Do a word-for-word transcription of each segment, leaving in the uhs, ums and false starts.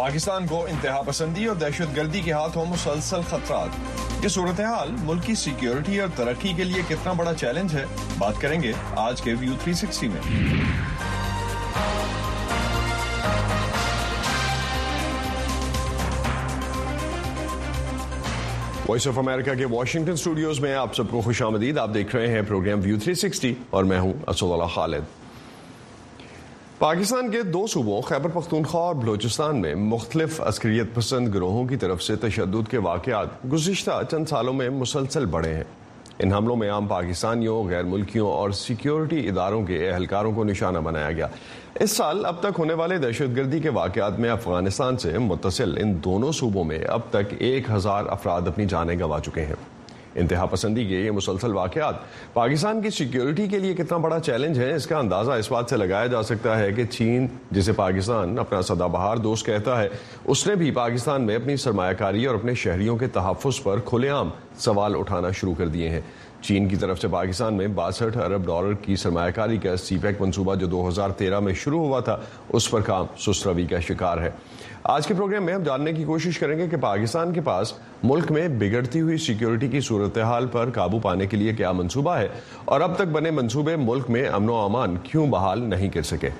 پاکستان کو انتہا پسندی اور دہشت گردی کے ہاتھوں مسلسل خطرات۔ یہ صورتحال ملک کی سیکیورٹی اور ترقی کے لیے کتنا بڑا چیلنج ہے، بات کریں گے آج کے ویو تھری سکسٹی میں۔ وائس آف امریکہ کے واشنگٹن اسٹوڈیوز میں آپ سب کو خوش آمدید۔ آپ دیکھ رہے ہیں پروگرام ویو تھری سکسٹی اور میں ہوں اسد اللہ خالد۔ پاکستان کے دو صوبوں خیبر پختونخوا اور بلوچستان میں مختلف عسکریت پسند گروہوں کی طرف سے تشدد کے واقعات گزشتہ چند سالوں میں مسلسل بڑھے ہیں۔ ان حملوں میں عام پاکستانیوں، غیر ملکیوں اور سیکیورٹی اداروں کے اہلکاروں کو نشانہ بنایا گیا۔ اس سال اب تک ہونے والے دہشت گردی کے واقعات میں افغانستان سے متصل ان دونوں صوبوں میں اب تک ایک ہزار افراد اپنی جانیں گنوا چکے ہیں۔ انتہا پسندی کے یہ مسلسل واقعات پاکستان کی سیکیورٹی کے لیے کتنا بڑا چیلنج ہے، اس کا اندازہ اس بات سے لگایا جا سکتا ہے کہ چین، جسے پاکستان اپنا سدا بہار دوست کہتا ہے، اس نے بھی پاکستان میں اپنی سرمایہ کاری اور اپنے شہریوں کے تحفظ پر کھلے عام سوال اٹھانا شروع کر دیے ہیں۔ چین کی طرف سے پاکستان میں باسٹھ ارب ڈالر کی سرمایہ کاری کا سی پیک منصوبہ جو دو ہزار تیرہ میں شروع ہوا تھا، اس پر کام سست روی کا شکار ہے۔ آج کے پروگرام میں ہم جاننے کی کوشش کریں گے کہ پاکستان کے پاس ملک میں بگڑتی ہوئی سیکیورٹی کی صورتحال پر قابو پانے کے لیے کیا منصوبہ ہے، اور اب تک بنے منصوبے ملک میں امن و امان کیوں بحال نہیں کر سکے۔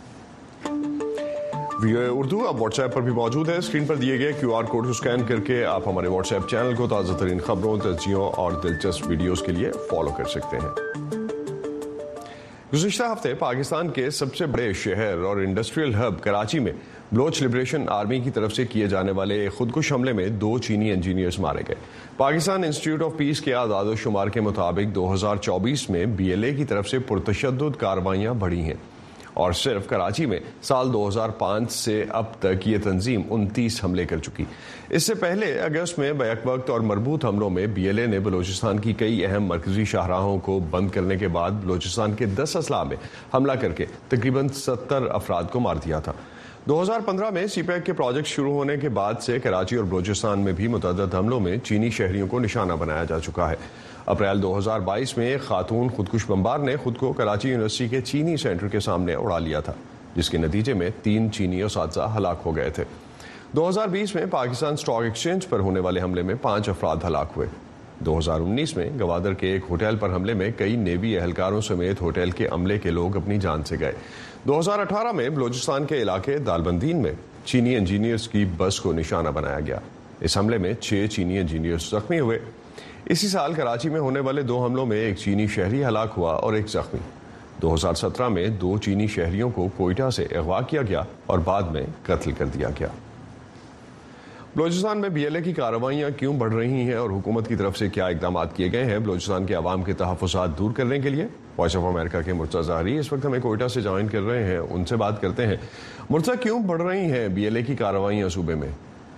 ویو اردو اب واٹس ایپ پر بھی موجود ہے۔ اسکرین پر دیے گئے کیو آر کوڈ کو اسکین کر کے آپ ہمارے واٹس ایپ چینل کو تازہ ترین خبروں، تجزیوں اور دلچسپ ویڈیوز کے لیے فالو کر سکتے ہیں۔ گزشتہ ہفتے پاکستان کے سب سے بڑے شہر اور انڈسٹریل ہب کراچی میں بلوچ لبریشن آرمی کی طرف سے کیے جانے والے خودکش حملے میں دو چینی انجینئرز مارے گئے۔ پاکستان انسٹیٹیوٹ آف پیس کے اعداد و شمار کے مطابق دو ہزار چوبیس میں بی ایل اے کی طرف سے پرتشدد کارروائیاں بڑھی ہیں، اور صرف کراچی میں سال دو ہزار پانچ سے اب تک یہ تنظیم انتیس حملے کر چکی۔ اس سے پہلے اگست میں بیک وقت اور مربوط حملوں میں بی ایل اے نے بلوچستان کی کئی اہم مرکزی شاہراہوں کو بند کرنے کے بعد بلوچستان کے دس اضلاع میں حملہ کر کے تقریباً ستر افراد کو مار دیا تھا۔ دو ہزار پندرہ میں سی پیک کے پروجیکٹ شروع ہونے کے بعد سے کراچی اور بلوچستان میں بھی متعدد حملوں میں چینی شہریوں کو نشانہ بنایا جا چکا ہے۔ اپریل دو ہزار بائیس میں ایک خاتون خودکش بمبار نے خود کو کراچی یونیورسٹی کے چینی سینٹر کے سامنے اڑا لیا تھا، جس کے نتیجے میں تین چینی اساتذہ ہلاک ہو گئے تھے۔ دو ہزار بیس میں پاکستان سٹاک ایکسچینج پر ہونے والے حملے میں پانچ افراد ہلاک ہوئے۔ دو ہزار انیس میں گوادر کے ایک ہوٹل پر حملے میں کئی نیوی اہلکاروں سمیت ہوٹل کے عملے کے لوگ اپنی جان سے گئے۔ دو ہزار اٹھارہ میں بلوچستان کے علاقے دالبندین میں چینی انجینئرز کی بس کو نشانہ بنایا گیا۔ اس حملے میں چھ چینی انجینئرز زخمی ہوئے۔ اسی سال کراچی میں ہونے والے دو حملوں میں ایک چینی شہری ہلاک ہوا اور ایک زخمی۔ دو ہزار سترہ میں دو چینی شہریوں کو کوئٹہ سے اغوا کیا گیا اور بعد میں قتل کر دیا گیا۔ بلوچستان میں بی ایل اے کی کارروائیاں کیوں بڑھ رہی ہیں اور حکومت کی طرف سے کیا اقدامات کیے گئے ہیں بلوچستان کے عوام کے تحفظات دور کرنے کے لیے؟ وائس آف امریکہ کے مرتضی ظاہری اس وقت ہمیں کوئٹہ سے جوائن کر رہے ہیں، ان سے بات کرتے ہیں۔ مرتضی، کیوں بڑھ رہی ہیں بی ایل اے کی کارروائیاں صوبے میں؟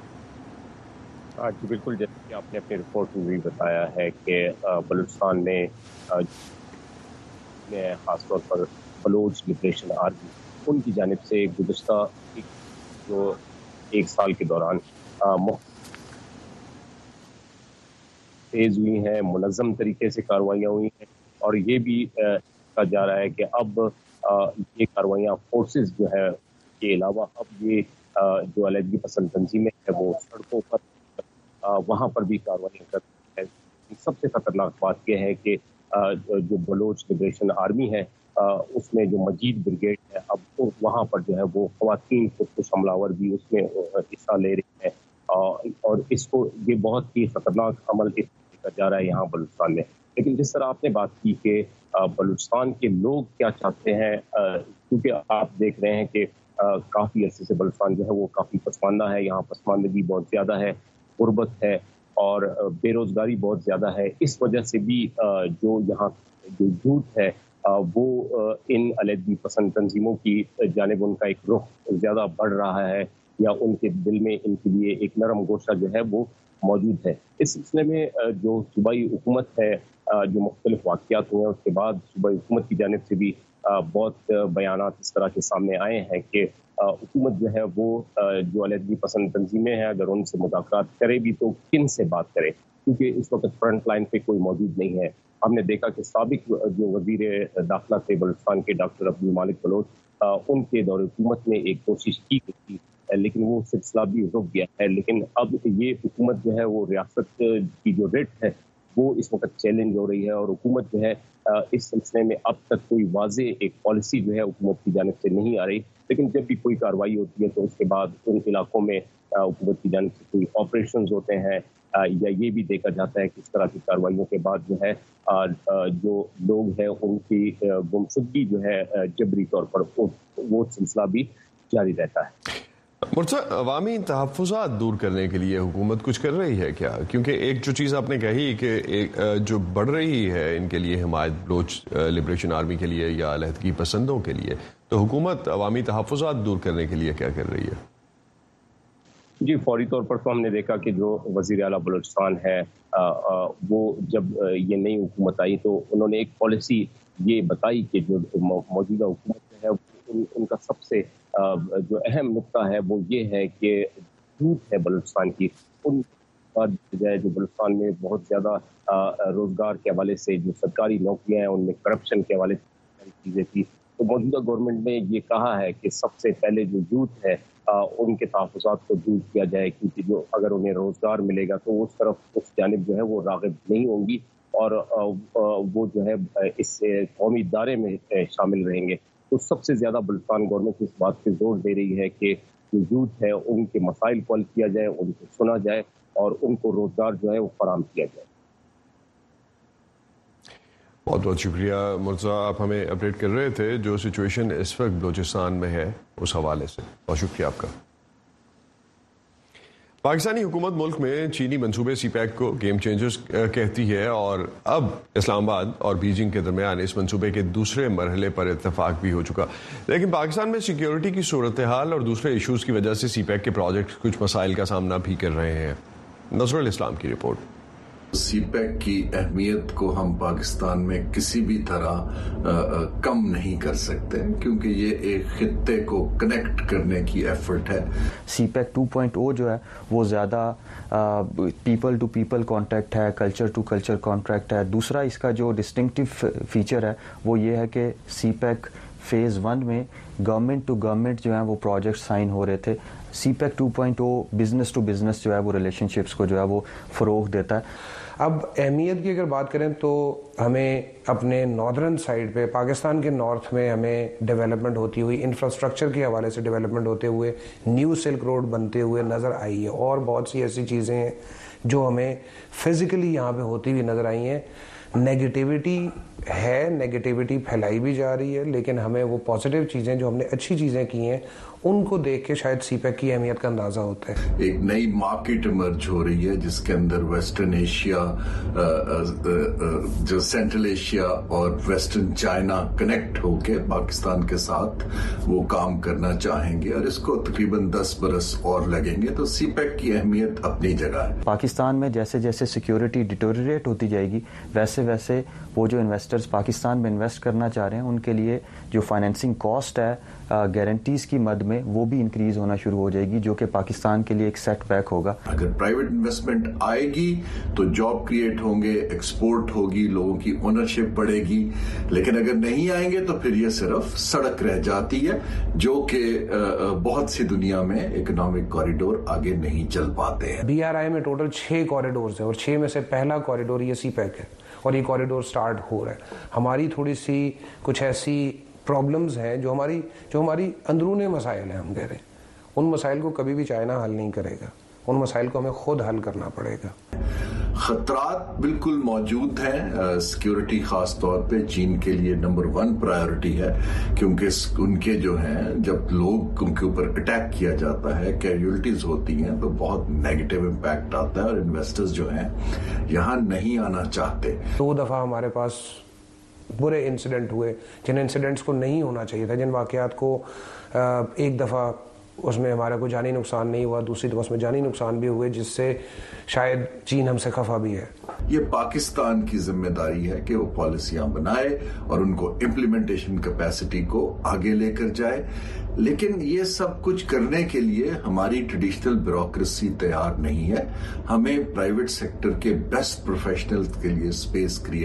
جی بالکل، جیسے کہ آپ نے اپنی رپورٹ میں بھی بتایا ہے کہ بلوچستان میں خاص طور پر بلوچ لبریشن آرمی ان کی جانب سے گزشتہ جو ایک سال کے دوران تیز ہوئی ہیں، منظم طریقے سے کارروائیاں ہوئی ہیں، اور یہ بھی کہا جا رہا ہے کہ اب یہ کارروائیاں فورسز جو ہے کے علاوہ اب یہ جو علیحدگی پسند تنظیمیں ہیں وہ سڑکوں پر وہاں پر بھی کارروائیاں کرتی ہیں۔ سب سے خطرناک بات یہ ہے کہ جو بلوچ لبریشن آرمی ہے اس میں جو مجید بریگیڈ ہے، اب وہاں پر جو ہے وہ خواتین خودکش حملہ آور بھی اس میں حصہ لے رہی ہیں، اور اس کو یہ بہت ہی خطرناک عمل کیا جا رہا ہے یہاں بلوچستان میں۔ لیکن جس طرح آپ نے بات کی کہ بلوچستان کے لوگ کیا چاہتے ہیں، کیونکہ آپ دیکھ رہے ہیں کہ کافی عرصے سے بلوچستان جو ہے وہ کافی پسماندہ ہے، یہاں پسماندگی بہت زیادہ ہے، غربت ہے اور بے روزگاری بہت زیادہ ہے۔ اس وجہ سے بھی جو یہاں جو جھوٹ ہے وہ ان علیحدگی پسند تنظیموں کی جانب ان کا ایک رخ زیادہ بڑھ رہا ہے، یا ان کے دل میں ان کے لیے ایک نرم گوشہ جو ہے وہ موجود ہے۔ اس سلسلے میں جو صوبائی حکومت ہے، جو مختلف واقعات ہوئے ہیں اس کے بعد صوبائی حکومت کی جانب سے بھی بہت بیانات اس طرح کے سامنے آئے ہیں کہ حکومت جو ہے وہ جو علیحدگی پسند تنظیمیں ہیں اگر ان سے مذاکرات کرے بھی تو کن سے بات کرے، کیونکہ اس وقت فرنٹ لائن پہ کوئی موجود نہیں ہے۔ ہم نے دیکھا کہ سابق جو وزیر داخلہ تھے بلوچستان کے ڈاکٹر عبد المالک بلوچ، ان کے دور حکومت میں ایک کوشش کی گئی تھی لیکن وہ سلسلہ بھی رک گیا ہے. لیکن اب یہ حکومت جو ہے وہ ریاست کی جو ریٹ ہے وہ اس وقت چیلنج ہو رہی ہے, اور حکومت جو ہے اس سلسلے میں اب تک کوئی واضح ایک پالیسی جو ہے حکومت کی جانب سے نہیں آ رہی. لیکن جب بھی کوئی کارروائی ہوتی ہے تو اس کے بعد ان علاقوں میں حکومت کی جانب سے کوئی آپریشنز ہوتے ہیں, یا یہ بھی دیکھا جاتا ہے کہ اس طرح کی کارروائیوں کے بعد جو ہے جو لوگ ہیں ان کی گمشدگی جو ہے جبری طور پر وہ سلسلہ بھی جاری رہتا ہے. مرتضیٰ, عوامی تحفظات دور کرنے کے لیے حکومت کچھ کر رہی ہے کیا؟ کیونکہ ایک جو چیز آپ نے کہی کہ ایک جو بڑھ رہی ہے ان کے لیے حمایت بلوچ لبریشن آرمی کے لیے یا علیحدگی پسندوں کے لیے, تو حکومت عوامی تحفظات دور کرنے کے لیے کیا کر رہی ہے؟ جی, فوری طور پر تو ہم نے دیکھا کہ جو وزیر اعلیٰ بلوچستان ہے وہ جب یہ نئی حکومت آئی تو انہوں نے ایک پالیسی یہ بتائی کہ جو موجودہ حکومت ہے ان کا سب سے جو اہم نقطہ ہے وہ یہ ہے کہ جھوٹ ہے بلوچستان کی. ان جو بلوچستان میں بہت زیادہ روزگار کے حوالے سے جو سرکاری نوکریاں ہیں ان میں کرپشن کے حوالے سے چیزیں تھی, تو موجودہ گورنمنٹ نے یہ کہا ہے کہ سب سے پہلے جو یوتھ ہے ان کے تحفظات کو دور کیا جائے, کیونکہ جو اگر انہیں روزگار ملے گا تو اس طرف اس جانب جو ہے وہ راغب نہیں ہوں گی اور وہ جو ہے اس قومی ادارے میں شامل رہیں گے. تو سب سے زیادہ بلوچستان گورنمنٹ اس بات پہ زور دے رہی ہے کہ جو یوتھ ہے ان کے مسائل کو حل کیا جائے, ان کو سنا جائے اور ان کو روزگار جو ہے وہ فراہم کیا جائے. بہت بہت شکریہ مرتضیٰ, آپ ہمیں اپڈیٹ کر رہے تھے جو سچویشن اس وقت بلوچستان میں ہے اس حوالے سے. بہت شکریہ آپ کا. پاکستانی حکومت ملک میں چینی منصوبے سی پیک کو گیم چینجرز کہتی ہے, اور اب اسلام آباد اور بیجنگ کے درمیان اس منصوبے کے دوسرے مرحلے پر اتفاق بھی ہو چکا. لیکن پاکستان میں سیکیورٹی کی صورتحال اور دوسرے ایشوز کی وجہ سے سی پیک کے پروجیکٹ کچھ مسائل کا سامنا بھی کر رہے ہیں. نظر الاسلام کی رپورٹ. سی پیک کی اہمیت کو ہم پاکستان میں کسی بھی طرح کم نہیں کر سکتے, کیونکہ یہ ایک خطے کو کنیکٹ کرنے کی ایفرٹ ہے. سی پیک ٹو پوائنٹ او جو ہے وہ زیادہ پیپل ٹو پیپل کانٹیکٹ ہے, کلچر ٹو کلچر کانٹیکٹ ہے. دوسرا اس کا جو ڈسٹنکٹیو فیچر ہے وہ یہ ہے کہ سی پیک فیز ون میں گورنمنٹ ٹو گورنمنٹ جو ہے وہ پروجیکٹ سائن ہو رہے تھے. سی پیک ٹو پوائنٹ او بزنس ٹو بزنس جو ہے وہ ریلیشن شپس کو جو ہے وہ فروغ دیتا ہے. اب اہمیت کی اگر بات کریں تو ہمیں اپنے ناردرن سائڈ پہ پاکستان کے نارتھ میں ہمیں ڈیولپمنٹ ہوتی ہوئی انفراسٹرکچر کے حوالے سے ڈیولپمنٹ ہوتے ہوئے نیو سلک روڈ بنتے ہوئے نظر آئی ہے, اور بہت سی ایسی چیزیں ہیں جو ہمیں فزیکلی یہاں پہ ہوتی ہوئی نظر آئی ہیں. نیگیٹیوٹی ہے, نیگیٹیوٹی پھیلائی بھی جا رہی ہے, لیکن ہمیں وہ پازیٹیو چیزیں جو ہم نے اچھی چیزیں کی ہیں ان کو دیکھ کے شاید سی پیک کی اہمیت کا اندازہ ہوتا ہے. ایک نئی مارکیٹ ایمرج ہو رہی ہے جس کے اندر ویسٹرن ایشیا, جو سینٹرل ایشیا اور ویسٹرن چائنا کنیکٹ ہو کے پاکستان کے ساتھ وہ کام کرنا چاہیں گے, اور اس کو تقریباً دس برس اور لگیں گے. تو سی پیک کی اہمیت اپنی جگہ ہے. پاکستان میں جیسے جیسے سیکیورٹی ڈیٹوریٹ ہوتی جائے گی ویسے ویسے وہ جو انویسٹرز پاکستان میں انویسٹ کرنا چاہ رہے ہیں ان کے لیے جو فائنینسنگ کاسٹ ہے گارنٹیز کی مد میں وہ بھی انکریز ہونا شروع ہو جائے گی, جو کہ پاکستان کے لیے ایک سیٹ بیک ہوگا. اگر پرائیویٹ انویسٹمنٹ آئے گی تو جاب کریٹ ہوں گے, ایکسپورٹ ہوگی, لوگوں کی اونرشپ بڑھے گی. لیکن اگر نہیں آئیں گے تو پھر یہ صرف سڑک رہ جاتی ہے, جو کہ بہت سی دنیا میں اکنامک کوریڈور آگے نہیں چل پاتے ہیں. بی آر آئی میں ٹوٹل چھ کوریڈورز ہیں اور چھ میں سے پہلا کوریڈور یہ سی پیک ہے اور یہ کوریڈور سٹارٹ ہو رہا ہے. ہماری تھوڑی سی کچھ ایسی پرابلمز ہیں جو ہماری جو ہماری اندرون مسائل ہیں, ہم کہہ رہے ہیں ان مسائل کو کبھی بھی چائنا حل نہیں کرے گا, ان مسائل کو ہمیں خود حل کرنا پڑے گا. خطرات بالکل موجود ہیں. سیکیورٹی خاص طور پہ چین کے لیے نمبر ون پرائیورٹی ہے, کیونکہ ان کے جو ہیں جب لوگ ان کے اوپر اٹیک کیا جاتا ہے, کیجویلٹیز ہوتی ہیں, تو بہت نیگیٹو امپیکٹ آتا ہے اور انویسٹرز جو ہیں یہاں نہیں آنا چاہتے. دو دفعہ ہمارے پاس برے انسیڈنٹ ہوئے جن انسیڈنٹس کو نہیں ہونا چاہیے تھا, جن واقعات کو ایک دفعہ اس میں ہمارا کوئی جانی نقصان نہیں ہوا, دوسری دفعہ اس میں جانی نقصان بھی ہوئے, جس سے شاید چین ہم سے خفا بھی ہے. یہ پاکستان کی ذمہ داری ہے کہ وہ پالیسیاں بنائے اور ان کو امپلیمنٹیشن کیپیسٹی کو آگے لے کر جائے. لیکن یہ سب کچھ کرنے کے لیے ہماری ٹریڈیشنل بیوروکریسی تیار نہیں ہے. ہمیں پرائیویٹ سیکٹر کے بیسٹ پروفیشنلز کے لیے اسپیس کریٹ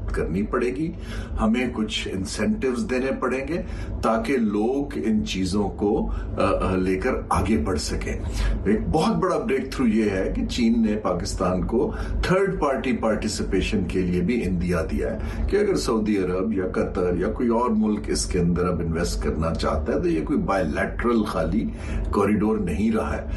کرنی پڑے گی, ہمیں کچھ انسینٹیوز دینے پڑیں گے تاکہ لوگ ان چیزوں کو لے کر آگے بڑھ سکیں. ایک بہت بڑا بریک تھرو یہ ہے کہ چین نے پاکستان کو تھرڈ پارٹی پارٹیسپیشن کے لیے بھی اندیا دیا ہے کہ اگر سعودی عرب یا قطر یا کوئی اور ملک اس کے اندر اب انویسٹ کرنا چاہتا ہے تو یہ کوئی بائی لیٹرل خالی کوریڈور نہیں رہا ہے.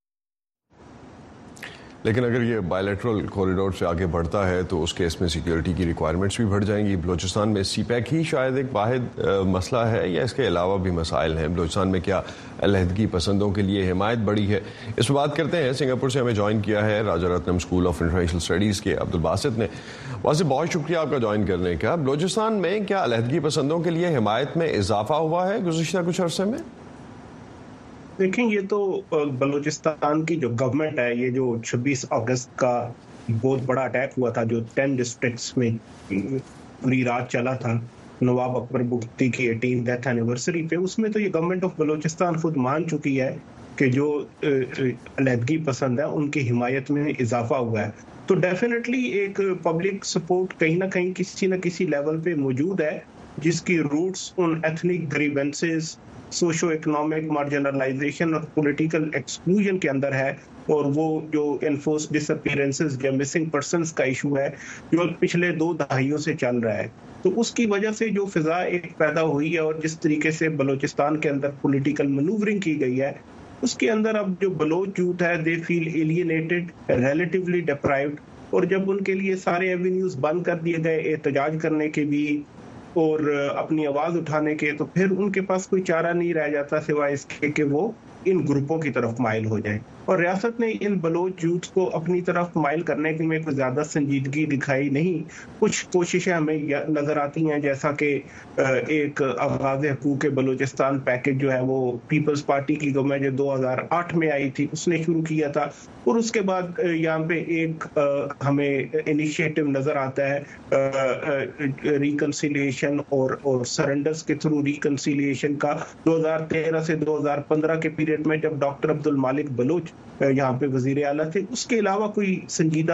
لیکن اگر یہ بائیلیٹرل کوریڈور سے آگے بڑھتا ہے تو اس کیس میں سیکیورٹی کی ریکوائرمنٹس بھی بڑھ جائیں گی. بلوچستان میں سی پیک ہی شاید ایک واحد مسئلہ ہے یا اس کے علاوہ بھی مسائل ہیں؟ بلوچستان میں کیا علیحدگی پسندوں کے لیے حمایت بڑھی ہے؟ اس پر بات کرتے ہیں. سنگاپور سے ہمیں جوائن کیا ہے راجہ رتنم اسکول آف انٹرنیشنل اسٹڈیز کے عبد الباسط نے. واسطے بہت شکریہ آپ کا جوائن کرنے کا. بلوچستان میں کیا علیحدگی پسندوں کے لیے حمایت میں اضافہ ہوا ہے گزشتہ کچھ عرصے میں؟ دیکھیں, یہ تو بلوچستان کی جو گورنمنٹ ہے, یہ جو چھبیس اگست کا بہت بڑا اٹیک ہوا تھا جو ٹین ڈسٹرکٹس میں پوری رات چلا تھا نواب اکبر بگٹی کی ایٹین ڈیتھ اینیورسری پہ, اس میں تو یہ گورنمنٹ آف بلوچستان خود مان چکی ہے کہ جو علیحدگی پسند ہے ان کی حمایت میں اضافہ ہوا ہے. تو ڈیفینیٹلی ایک پبلک سپورٹ کہیں نہ کہیں کسی نہ کسی لیول پہ موجود ہے جس کی روٹس ان ایتھنک گریونسز, سوشو اکنامک مارجنلائزیشن اور پولیٹیکل ایکسکلوژن کے اندر ہے, اور وہ جو انفورس ڈس اپیرنسز یا مسنگ پرسنز کا ایشو ہے جو پچھلے دو دہائیوں سے چل رہا ہے. تو اس کی وجہ سے جو فضا ایک پیدا ہوئی ہے اور جس طریقے سے بلوچستان کے اندر پولیٹیکل مینوورنگ کی گئی ہے, اس کے اندر اب جو بلوچ یوتھ ہے دے فیل ایلینیٹڈ, ریلیٹیولی ڈپرائیوڈ, اور جب ان کے لیے سارے ایونیوز بند کر دیے گئے احتجاج کرنے کے بھی اور اپنی آواز اٹھانے کے, تو پھر ان کے پاس کوئی چارہ نہیں رہ جاتا سوائے اس کے کہ وہ ان گروپوں کی طرف مائل ہو جائیں. اور ریاست نے ان بلوچ یوتھ کو اپنی طرف مائل کرنے میں کوئی زیادہ سنجیدگی دکھائی نہیں. کچھ کوششیں ہمیں نظر آتی ہیں جیسا کہ ایک آغاز حقوق بلوچستان پیکج جو ہے وہ پیپلز پارٹی کی گورنمنٹ جو دو ہزار آٹھ میں آئی تھی اس نے شروع کیا تھا, اور اس کے بعد یہاں پہ ایک ہمیں انیشیٹو نظر آتا ہے ریکنسیلیشن اور اور سرنڈرز کے تھرو ریکنسیلیشن کا دو ہزار تیرہ سے دو ہزار پندرہ کے پیریڈ میں جب ڈاکٹر عبد المالک بلوچ یہاں پہ وزیر اعلیٰ تھے. اس کے علاوہ کوئی سنجیدہ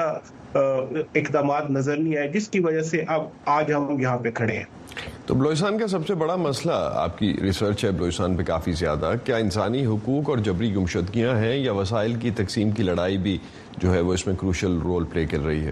اقدامات نظر نہیں آئے جس کی وجہ سے اب آج ہم یہاں پہ کھڑے ہیں. تو بلوچستان کا سب سے بڑا مسئلہ, آپ کی ریسرچ ہے بلوچستان پہ کافی زیادہ, کیا انسانی حقوق اور جبری گمشدگیاں ہیں یا وسائل کی تقسیم کی لڑائی بھی جو ہے وہ اس میں کروشل رول پلے کر رہی ہے؟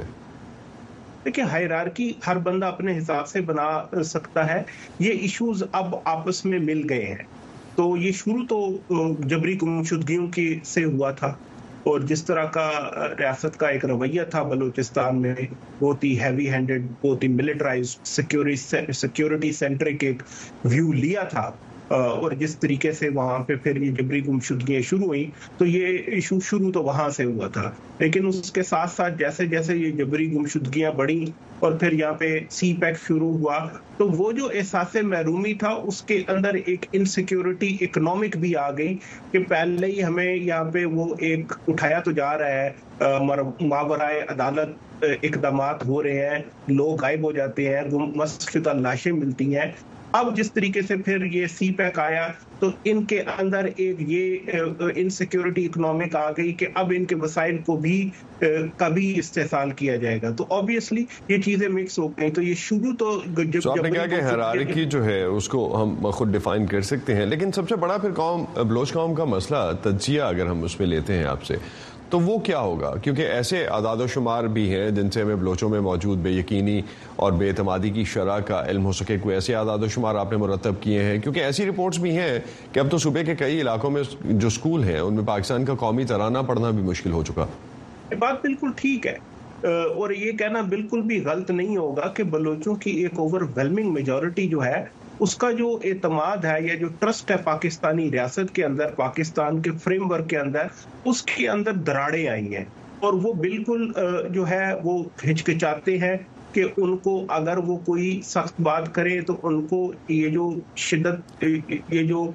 دیکھیں, ہائرارکی ہر بندہ اپنے حساب سے بنا سکتا ہے. یہ ایشوز اب آپس میں مل گئے ہیں. تو یہ شروع تو جبری گمشدگیوں کی سے ہوا تھا, اور جس طرح کا ریاست کا ایک رویہ تھا بلوچستان میں, بہت ہی ہیوی ہینڈڈ, بہت ہی ملٹرائزڈ, سیکیورٹی سینٹرک ایک ویو لیا تھا, اور جس طریقے سے وہاں پہ پھر یہ جبری گمشدگیاں شروع ہوئی تو یہ ایشو شروع تو وہاں سے ہوا تھا. لیکن اس کے ساتھ ساتھ جیسے جیسے یہ جبری گمشدگیاں بڑھیں اور پھر یہاں پہ سی پیک شروع ہوا تو وہ جو احساس محرومی تھا اس کے اندر ایک انسیکیورٹی اکنامک بھی آ گئی کہ پہلے ہی ہمیں یہاں پہ وہ ایک اٹھایا تو جا رہا ہے, ماورائے عدالت اقدامات ہو رہے ہیں, لوگ غائب ہو جاتے ہیں, گمشدہ شدہ لاشیں ملتی ہیں. اب جس طریقے سے پھر یہ سی پیک آیا تو ان کے اندر ایک یہ انسیکیورٹی اکنامک آ گئی کہ اب ان کے وسائل کو بھی کبھی استحصال کیا جائے گا. تو آبویسلی یہ چیزیں مکس ہو گئی. تو یہ شروع تو جب آپ نے کہا کہ ہیرارکی جو ہے اس کو ہم خود ڈیفائن کر سکتے ہیں, لیکن سب سے بڑا پھر قوم بلوچ قوم کا مسئلہ تجزیہ اگر ہم اس میں لیتے ہیں آپ سے تو وہ کیا ہوگا؟ کیونکہ ایسے اعداد و شمار بھی ہیں جن سے ہمیں بلوچوں میں موجود بے یقینی اور بے اعتمادی کی شرح کا علم ہو سکے. کوئی ایسے اعداد و شمار آپ نے مرتب کیے ہیں؟ کیونکہ ایسی رپورٹس بھی ہیں کہ اب تو صوبے کے کئی علاقوں میں جو سکول ہیں ان میں پاکستان کا قومی ترانہ پڑھنا بھی مشکل ہو چکا. یہ بات بالکل ٹھیک ہے, اور یہ کہنا بالکل بھی غلط نہیں ہوگا کہ بلوچوں کی ایک اوور ویلمنگ میجورٹی جو ہے اس کا جو اعتماد ہے یا جو ٹرسٹ ہے پاکستانی ریاست کے اندر, پاکستان کے فریم ورک کے اندر, اس کے اندر دراڑیں آئی ہیں, اور وہ بالکل جو ہے وہ ہچکچاتے ہیں کہ ان کو اگر وہ کوئی سخت بات کرے تو ان کو یہ جو شدت یہ جو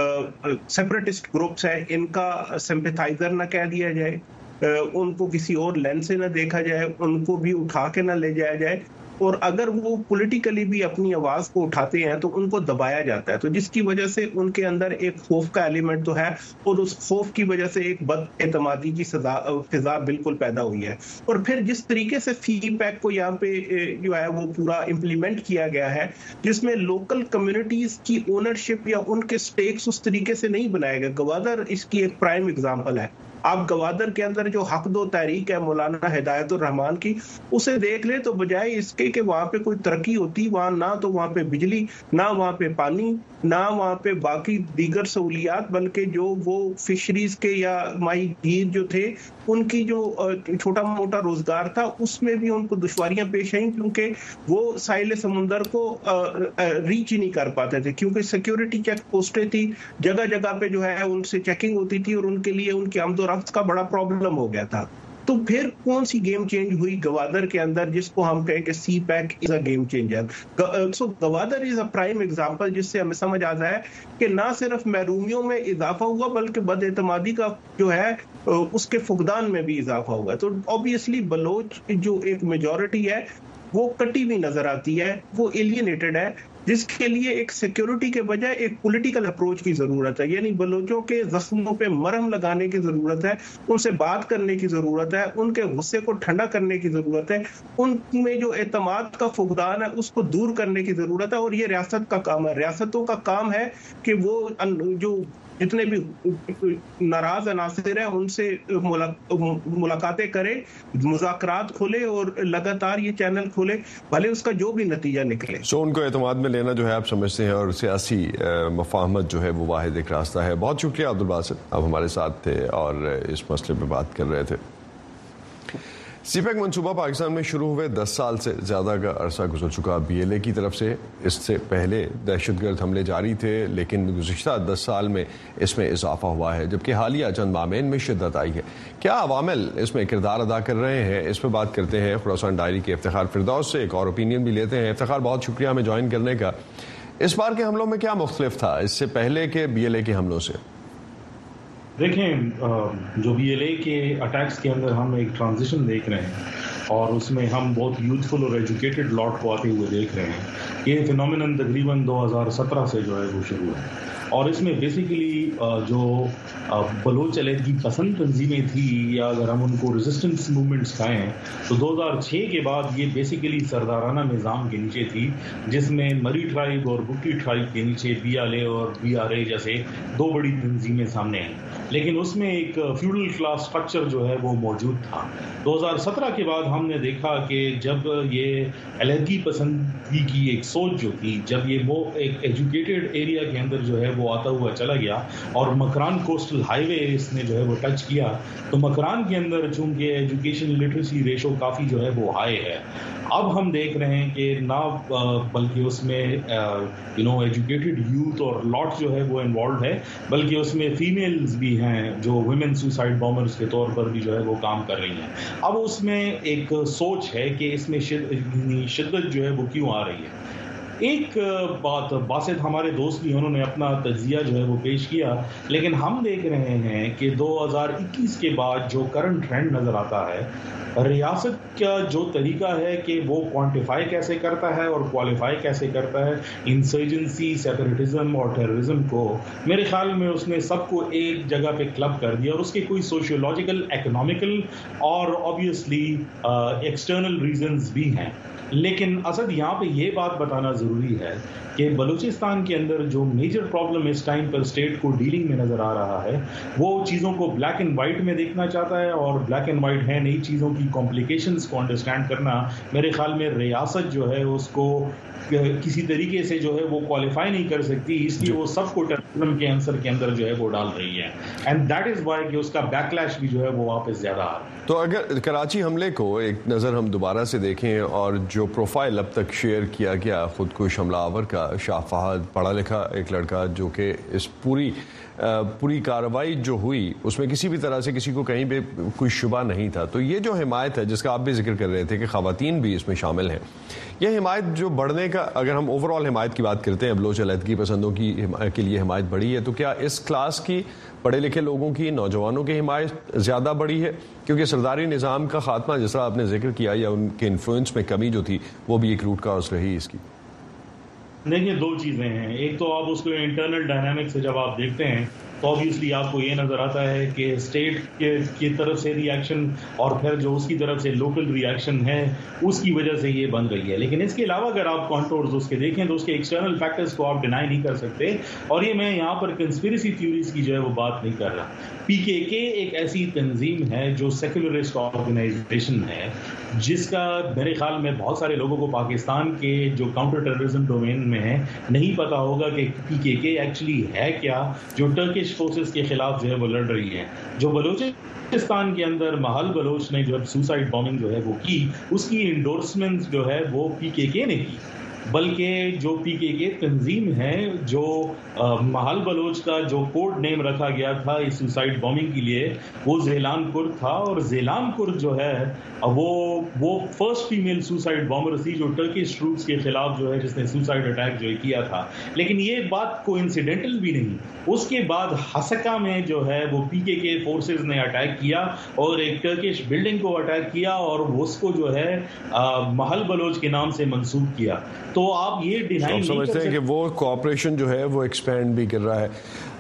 سیپریٹسٹ گروپس ہیں ان کا سمپیتھائزر نہ کہہ دیا جائے, ان کو کسی اور لینس سے نہ دیکھا جائے, ان کو بھی اٹھا کے نہ لے جایا جائے. اور اگر وہ پولیٹیکلی بھی اپنی آواز کو اٹھاتے ہیں تو ان کو دبایا جاتا ہے, تو جس کی وجہ سے ان کے اندر ایک خوف کا ایلیمنٹ تو ہے, اور اس خوف کی وجہ سے ایک بد اعتمادی کی فضا بالکل پیدا ہوئی ہے. اور پھر جس طریقے سے سی پیک کو یہاں پہ جو ہے وہ پورا امپلیمنٹ کیا گیا ہے, جس میں لوکل کمیونٹیز کی اونرشپ یا ان کے سٹیکس اس طریقے سے نہیں بنائے گئے. گوادر اس کی ایک پرائم اگزامپل ہے. آپ گوادر کے اندر جو حق دو تحریک ہے مولانا ہدایت الرحمان کی, اسے دیکھ لیں تو بجائے اس کے کہ وہاں پہ کوئی ترقی ہوتی, وہاں نہ تو وہاں پہ بجلی, نہ وہاں پہ پانی, نہ وہاں پہ باقی دیگر سہولیات, بلکہ جو وہ فشریز کے یا ماہی گیر جو تھے ان کی جو چھوٹا موٹا روزگار تھا اس میں بھی ان کو دشواریاں پیش آئیں, کیونکہ وہ ساحل سمندر کو ریچ ہی نہیں کر پاتے تھے, کیونکہ سیکیورٹی چیک پوسٹیں تھی جگہ جگہ پہ جو ہے ان سے چیکنگ ہوتی تھی, اور ان کے لیے ان کی آمد و رفت کا بڑا پرابلم ہو گیا تھا. تو پھر کون سی گیم چینج ہوئی گوادر کے اندر جس کو ہم کہیں کہ سی پیک از اے گیم چینجر. سو گوادر از اے پرائم ایگزامپل جس سے ہمیں سمجھ آتا ہے کہ نہ صرف محرومیوں میں اضافہ ہوا بلکہ بد اعتمادی کا جو ہے اس کے فقدان میں بھی اضافہ ہوا. تو آبویسلی بلوچ جو ایک میجورٹی ہے وہ کٹی ہوئی نظر آتی ہے, وہ ایلینیٹڈ ہے, جس کے لیے ایک سیکیورٹی کے بجائے ایک پولیٹیکل اپروچ کی ضرورت ہے. یعنی بلوچوں کے زخموں پہ مرہم لگانے کی ضرورت ہے, ان سے بات کرنے کی ضرورت ہے, ان کے غصے کو ٹھنڈا کرنے کی ضرورت ہے, ان میں جو اعتماد کا فقدان ہے اس کو دور کرنے کی ضرورت ہے. اور یہ ریاست کا کام ہے, ریاستوں کا کام ہے کہ وہ جو جتنے بھی ناراض عناصر ہیں ان سے ملاقاتیں کرے, مذاکرات کھولے اور لگاتار یہ چینل کھولے, بھلے اس کا جو بھی نتیجہ نکلے. سو ان کو اعتماد میں لینا جو ہے آپ سمجھتے ہیں, اور سیاسی مفاہمت جو ہے وہ واحد ایک راستہ ہے. بہت شکریہ عبدالباسط, آپ ہمارے ساتھ تھے اور اس مسئلے پہ بات کر رہے تھے. سی پیک منصوبہ پاکستان میں شروع ہوئے دس سال سے زیادہ کا عرصہ گزر چکا. بی ایل اے کی طرف سے اس سے پہلے دہشت گرد حملے جاری تھے, لیکن گزشتہ دس سال میں اس میں اضافہ ہوا ہے, جبکہ حالیہ چند ماہ میں ان میں شدت آئی ہے. کیا عوامل اس میں کردار ادا کر رہے ہیں, اس پہ بات کرتے ہیں خراسان ڈائری کے افتخار فردوس سے. ایک اور اوپینین بھی لیتے ہیں. افتخار, بہت شکریہ ہمیں جوائن کرنے کا. اس بار کے حملوں میں کیا مختلف تھا اس سے پہلے کے بی ایل اے کے حملوں سے؟ دیکھیں, جو بی ایل اے کے اٹیکس کے اندر ہم ایک ٹرانزیشن دیکھ رہے ہیں, اور اس میں ہم بہت یوتھفل اور ایجوکیٹڈ لاٹ کو آتے ہوئے دیکھ رہے ہیں. یہ فینومینن تقریباً دو ہزار سترہ سے جو ہے وہ شروع ہے, اور اس میں بیسیکلی جو بلوچ علیحدگی پسند تنظیمیں تھیں, یا اگر ہم ان کو ریزسٹنس موومنٹس کہیں, تو دو ہزار چھ کے بعد یہ بیسیکلی سردارانہ نظام کے نیچے تھی, جس میں مری ٹرائب اور بٹی ٹرائب کے نیچے بی ایل اے اور بی آر اے جیسے دو بڑی تنظیمیں سامنے ہیں. لیکن اس میں ایک فیوڈل کلاس سٹرکچر جو ہے وہ موجود تھا. دو ہزار سترہ کے بعد ہم نے دیکھا کہ جب یہ علیحدگی پسندی کی ایک سوچ جو تھی, جب یہ وہ ایک ایجوکیٹڈ ایریا کے اندر جو ہے وہ آتا ہوا چلا گیا, اور مکران کوسٹل ہائی وے اس نے جو ہے وہ ٹچ کیا, تو مکران کے اندر چونکہ ایجوکیشن لٹریسی ریشو کافی جو ہے وہ ہائی ہے. اب ہم دیکھ رہے ہیں کہ نہ بلکہ اس میں یو نو ایجوکیٹڈ یوتھ اور لاٹ جو ہے وہ انوالوڈ ہے, بلکہ اس میں فیمیلز بھی ہیں جو ویمن سوسائڈ بامرز کے طور پر بھی جو ہے وہ کام کر رہی ہیں. اب اس میں ایک سوچ ہے کہ اس میں شدت جو ہے وہ کیوں آ رہی ہے. ایک بات باسط ہمارے دوست بھی انہوں نے اپنا تجزیہ جو ہے وہ پیش کیا, لیکن ہم دیکھ رہے ہیں کہ دو ہزار اکیس کے بعد جو کرنٹ ٹرینڈ نظر آتا ہے, ریاست کا جو طریقہ ہے کہ وہ کوانٹیفائی کیسے کرتا ہے اور کوالیفائی کیسے کرتا ہے انسرجنسی, سیپریٹزم اور ٹیررزم کو, میرے خیال میں اس نے سب کو ایک جگہ پہ کلب کر دیا, اور اس کے کوئی سوشیولوجیکل, اکنامیکل اور آبویسلی ایکسٹرنل ریزنز بھی ہیں. لیکن اسد یہاں پہ یہ بات بتانا ضروری ہے کہ بلوچستان کے اندر جو میجر پرابلم اس ٹائم پر اسٹیٹ کو ڈیلنگ میں نظر آ رہا ہے, وہ چیزوں کو بلیک اینڈ وائٹ میں دیکھنا چاہتا ہے, اور بلیک اینڈ وائٹ ہے نئی چیزوں کی کمپلیکیشنز کو انڈرسٹینڈ کرنا. میرے خیال میں ریاست جو ہے اس کو کسی طریقے سے جو ہے وہ کوالیفائی نہیں کر سکتی, اس لیے وہ سب کو ٹیررزم کے آنسر کے اندر جو ہے وہ ڈال رہی ہے, اینڈ دیٹ از وائی کہ اس کا بیکلیش بھی جو ہے وہ واپس زیادہ آ رہا ہے. تو اگر کراچی حملے کو ایک نظر ہم دوبارہ سے دیکھیں, اور جو پروفائل اب تک شیئر کیا گیا خود کش حملہ آور کا شاہ فہد پڑھا لکھا ایک لڑکا جو کہ اس پوری پوری کارروائی جو ہوئی اس میں کسی بھی طرح سے کسی کو کہیں پہ کوئی شبہ نہیں تھا. تو یہ جو حمایت ہے جس کا آپ بھی ذکر کر رہے تھے کہ خواتین بھی اس میں شامل ہیں, یہ حمایت جو بڑھنے کا, اگر ہم اوور آل حمایت کی بات کرتے ہیں بلوچ علیحدگی پسندوں کی کے لیے حمایت بڑھی ہے, تو کیا اس کلاس کی, پڑھے لکھے لوگوں کی, نوجوانوں کی حمایت زیادہ بڑھی ہے؟ کیونکہ سرداری نظام کا خاتمہ جس طرح آپ نے ذکر کیا یا ان کے انفلوئنس میں کمی جو تھی وہ بھی ایک روٹ کاز رہی اس کی. دیکھیے دو چیزیں ہیں, ایک تو آپ اس کو انٹرنل ڈائنامکس سے جب آپ دیکھتے ہیں تو آبویسلی آپ کو یہ نظر آتا ہے کہ اسٹیٹ کے کی طرف سے ری ایکشن اور پھر جو اس کی طرف سے لوکل ری ایکشن ہے اس کی وجہ سے یہ بن رہی ہے. لیکن اس کے علاوہ اگر آپ کانٹورز اس کے دیکھیں تو اس کے ایکسٹرنل فیکٹرز کو آپ ڈینائی نہیں کر سکتے, اور یہ میں یہاں پر کنسپیریسی تھیوریز کی جو ہے وہ بات نہیں کر رہا. پی کے کے ایک ایسی تنظیم ہے جو سیکولرسٹ آرگنائزیشن ہے جس کا میرے خیال میں بہت سارے لوگوں کو پاکستان کے جو کاؤنٹر ٹیررزم ڈومین میں ہے نہیں پتا ہوگا کہ پی کے کے ایکچولی ہے کیا, جو ٹرکش فورسز کے خلاف جو ہے وہ لڑ رہی ہے. جو بلوچستان کے اندر محل بلوچ نے جو سوسائڈ بامبنگ جو ہے وہ کی, اس کی انڈورسمنٹ جو ہے وہ پی کے کے نے کی, بلکہ جو پی کے کے تنظیم ہے, جو محل بلوچ کا جو کوڈ نیم رکھا گیا تھا اس سوسائڈ بامبنگ کے لیے وہ زیلان کرد تھا, اور زیلان کرد جو ہے وہ وہ فرسٹ فیمیل سوسائڈ بامبر تھی جو ٹرکش ٹروپس کے خلاف جو ہے جس نے سوسائڈ اٹیک جو ہے کیا تھا. لیکن یہ بات کو انسیڈنٹل بھی نہیں, اس کے بعد ہسکا میں جو ہے وہ پی کے کے فورسز نے اٹیک کیا اور ایک ٹرکش بلڈنگ کو اٹیک کیا اور اس کو جو ہے محل بلوچ کے نام سے منسوب کیا. تو آپ یہ ڈینائی نہیں سمجھتے ہیں کہ وہ کوآپریشن جو ہے وہ ایکسپینڈ بھی کر رہا ہے.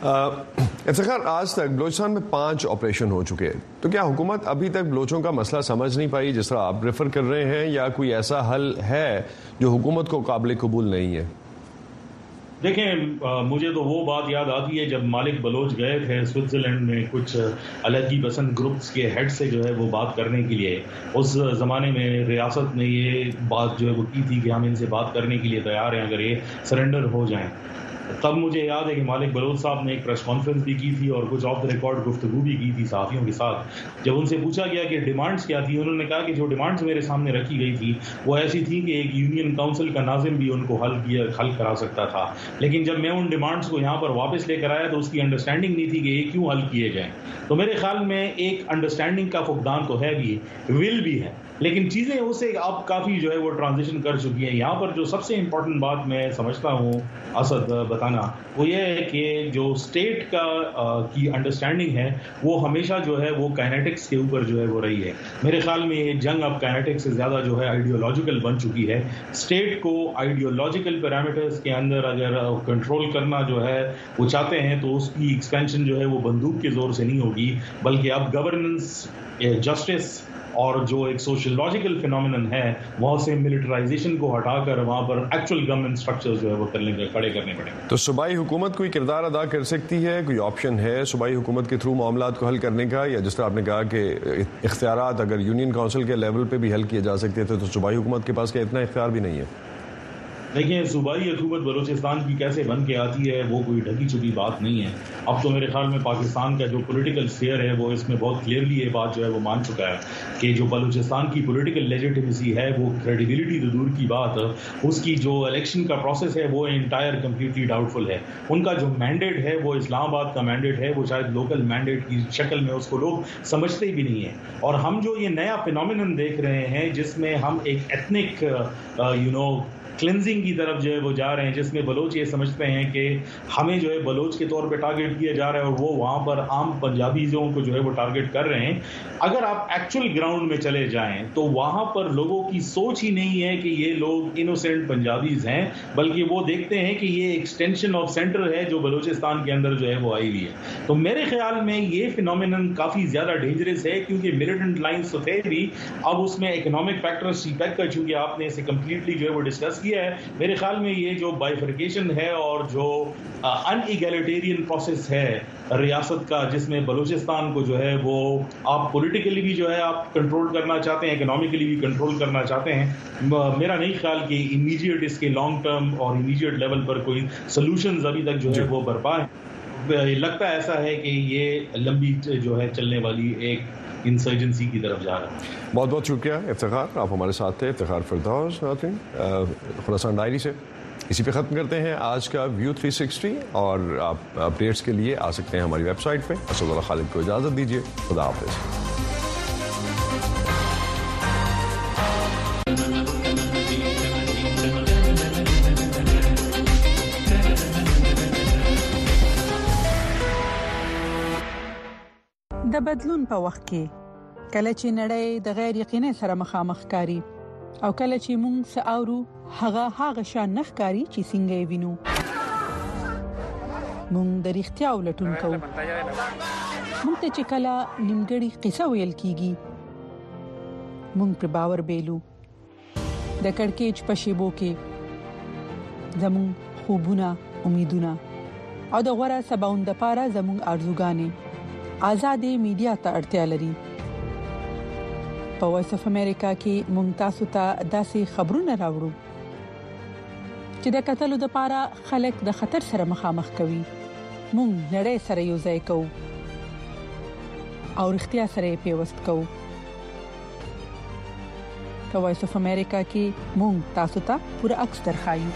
افتخار, آج تک بلوچستان میں پانچ آپریشن ہو چکے ہیں, تو کیا حکومت ابھی تک بلوچوں کا مسئلہ سمجھ نہیں پائی جس طرح آپ ریفر کر رہے ہیں, یا کوئی ایسا حل ہے جو حکومت کو قابل قبول نہیں ہے؟ دیکھیں مجھے تو وہ بات یاد آتی ہے جب مالک بلوچ گئے تھے سوئٹزرلینڈ میں کچھ علیحدگی پسند گروپس کے ہیڈ سے جو ہے وہ بات کرنے کے لیے. اس زمانے میں ریاست نے یہ بات جو ہے وہ کی تھی کہ ہم ان سے بات کرنے کے لیے تیار ہیں اگر یہ سرنڈر ہو جائیں. تب مجھے یاد ہے کہ مالک بلوچ صاحب نے ایک پریس کانفرنس بھی کی تھی اور کچھ آف دا ریکارڈ گفتگو بھی کی تھی صحافیوں کے ساتھ. جب ان سے پوچھا گیا کہ ڈیمانڈز کیا تھی, انہوں نے کہا کہ جو ڈیمانڈز میرے سامنے رکھی گئی تھی وہ ایسی تھی کہ ایک یونین کاؤنسل کا ناظم بھی ان کو حل کیا حل کرا سکتا تھا. لیکن جب میں ان ڈیمانڈز کو یہاں پر واپس لے کر آیا تو اس کی انڈرسٹینڈنگ نہیں تھی کہ یہ کیوں حل کیے جائیں. تو میرے خیال میں ایک انڈرسٹینڈنگ کا فقدان تو ہے بھی, ول بھی ہے, لیکن چیزیں اسے اب کافی جو ہے وہ ٹرانزیشن کر چکی ہیں. یہاں پر جو سب سے امپورٹنٹ بات میں سمجھتا ہوں اسد بتانا وہ یہ ہے کہ جو اسٹیٹ کا کی انڈرسٹینڈنگ ہے وہ ہمیشہ جو ہے وہ کائنیٹکس کے اوپر جو ہے وہ رہی ہے. میرے خیال میں یہ جنگ اب کائنیٹکس سے زیادہ جو ہے آئیڈیولوجیکل بن چکی ہے. اسٹیٹ کو آئیڈیولوجیکل پیرامیٹرز کے اندر اگر کنٹرول کرنا جو ہے وہ چاہتے ہیں تو اس کی ایکسپینشن جو ہے وہ بندوق کے زور سے نہیں ہوگی, بلکہ اب گورننس, جسٹس اور جو ایک سوشیولوجیکل فینومینن ہے وہاں سے ملٹرائزیشن کو ہٹا کر وہاں پر ایکچوئل گورنمنٹ سٹرکچر جو ہے وہ کرنے کھڑے کرنے پڑیں. تو صوبائی حکومت کوئی کردار ادا کر سکتی ہے, کوئی آپشن ہے صوبائی حکومت کے تھرو معاملات کو حل کرنے کا, یا جس طرح آپ نے کہا کہ اختیارات اگر یونین کونسل کے لیول پہ بھی حل کیے جا سکتے تھے تو صوبائی حکومت کے پاس کیا اتنا اختیار بھی نہیں ہے؟ دیکھیں صوبائی حکومت بلوچستان کی کیسے بن کے آتی ہے وہ کوئی ڈھکی چھپی بات نہیں ہے. اب تو میرے خیال میں پاکستان کا جو پولیٹیکل سفیئر ہے وہ اس میں بہت کلیئرلی یہ بات جو ہے وہ مان چکا ہے کہ جو بلوچستان کی پولیٹیکل لیجیٹیمیسی ہے وہ کریڈیبلٹی تو دور کی بات, اس کی جو الیکشن کا پروسیس ہے وہ انٹائر کمپلیٹلی ڈاؤٹ فل ہے. ان کا جو مینڈیٹ ہے وہ اسلام آباد کا مینڈیٹ ہے, وہ شاید لوکل مینڈیٹ کی شکل میں اس کو لوگ سمجھتے بھی نہیں ہیں. اور ہم جو یہ نیا فینومینن دیکھ رہے ہیں جس میں ہم ایک ایتھنک یو نو کلینزنگ کی طرف جو ہے وہ جا رہے ہیں, جس میں بلوچ یہ سمجھتے ہیں کہ ہمیں جو ہے بلوچ کے طور پہ ٹارگٹ کیا جا رہا ہے اور وہ وہاں پر عام پنجابیوں کو جو ہے وہ ٹارگٹ کر رہے ہیں. اگر آپ ایکچوئل گراؤنڈ میں چلے جائیں تو وہاں پر لوگوں کی سوچ ہی نہیں ہے کہ یہ لوگ انوسینٹ پنجابیز ہیں, بلکہ وہ دیکھتے ہیں کہ یہ ایکسٹینشن آف سینٹر ہے جو بلوچستان کے اندر جو ہے وہ آئی ہوئی ہے. تو میرے خیال میں یہ فینومینن کافی زیادہ ڈینجرس ہے کیونکہ ملیٹنٹ لائنز تو تھے بھی, اب اس میں اکنامک فیکٹر سی پیک کا چونکہ آپ نے اسے کمپلیٹلی جو ہے وہ ڈسکس کیا ہے, میرے خیال میں یہ جو بائیفرکیشن ہے اور جو ان ایگیلیٹیرین پروسیس ہے ریاست کا جس میں بلوچستان کو جو ہے وہ آپ پولیٹیکلی بھی جو ہے آپ کنٹرول کرنا چاہتے ہیں, اکنامکلی بھی کنٹرول کرنا چاہتے ہیں, میرا نہیں خیال کہ امیجیٹ اس کے لانگ ٹرم اور امیجیٹ لیول پر کوئی سولوشنز ابھی تک جو ہے وہ برپا ہیں. لگتا ایسا ہے کہ یہ لمبی جو ہے چلنے والی ایک انسرجنسی کی طرف جا رہا ہے. بہت بہت شکریہ افتخار, آپ ہمارے ساتھ تھے. افتخار فردوس خراسان ڈائری سے. इसी पे ख़त्म करते हैं आज का व्यू थ्री सिक्सटी और आप अपडेट्स के लिए आ सकते हैं हमारी वेबसाइट पे। असदुल्लाह खालिद को इजाज़त दीजिए। खुदा हाफिज़। د بدلون په وخت کې کله چې نړۍ د غیر یقیني سره مخامخ کاری او کله چې موږ ساورو هغه هغه شان نخکاری چې څنګه وینو موږ د اړتیا ولټون کوو موږ ته چې کله نیمګړی قصه ویل کیږي موږ پر باور بیلو د کڑکېچ په شیبو کې زموږ خوبونه امیدونه او د غوړه سباوند لپاره زموږ ارزوګانې آزادې میډیا ته اړتیا لري په وایس اف امریکا کې مونږ تاسو ته داسې خبرونه راوړو چې د قتل لپاره خلک د خطر سره مخامخ کوي مونږ نړۍ سره یو ځای کوو او اړتیا سره پیوست کوو په وایس اف امریکا کې مونږ تاسو ته پوره عکس درخایو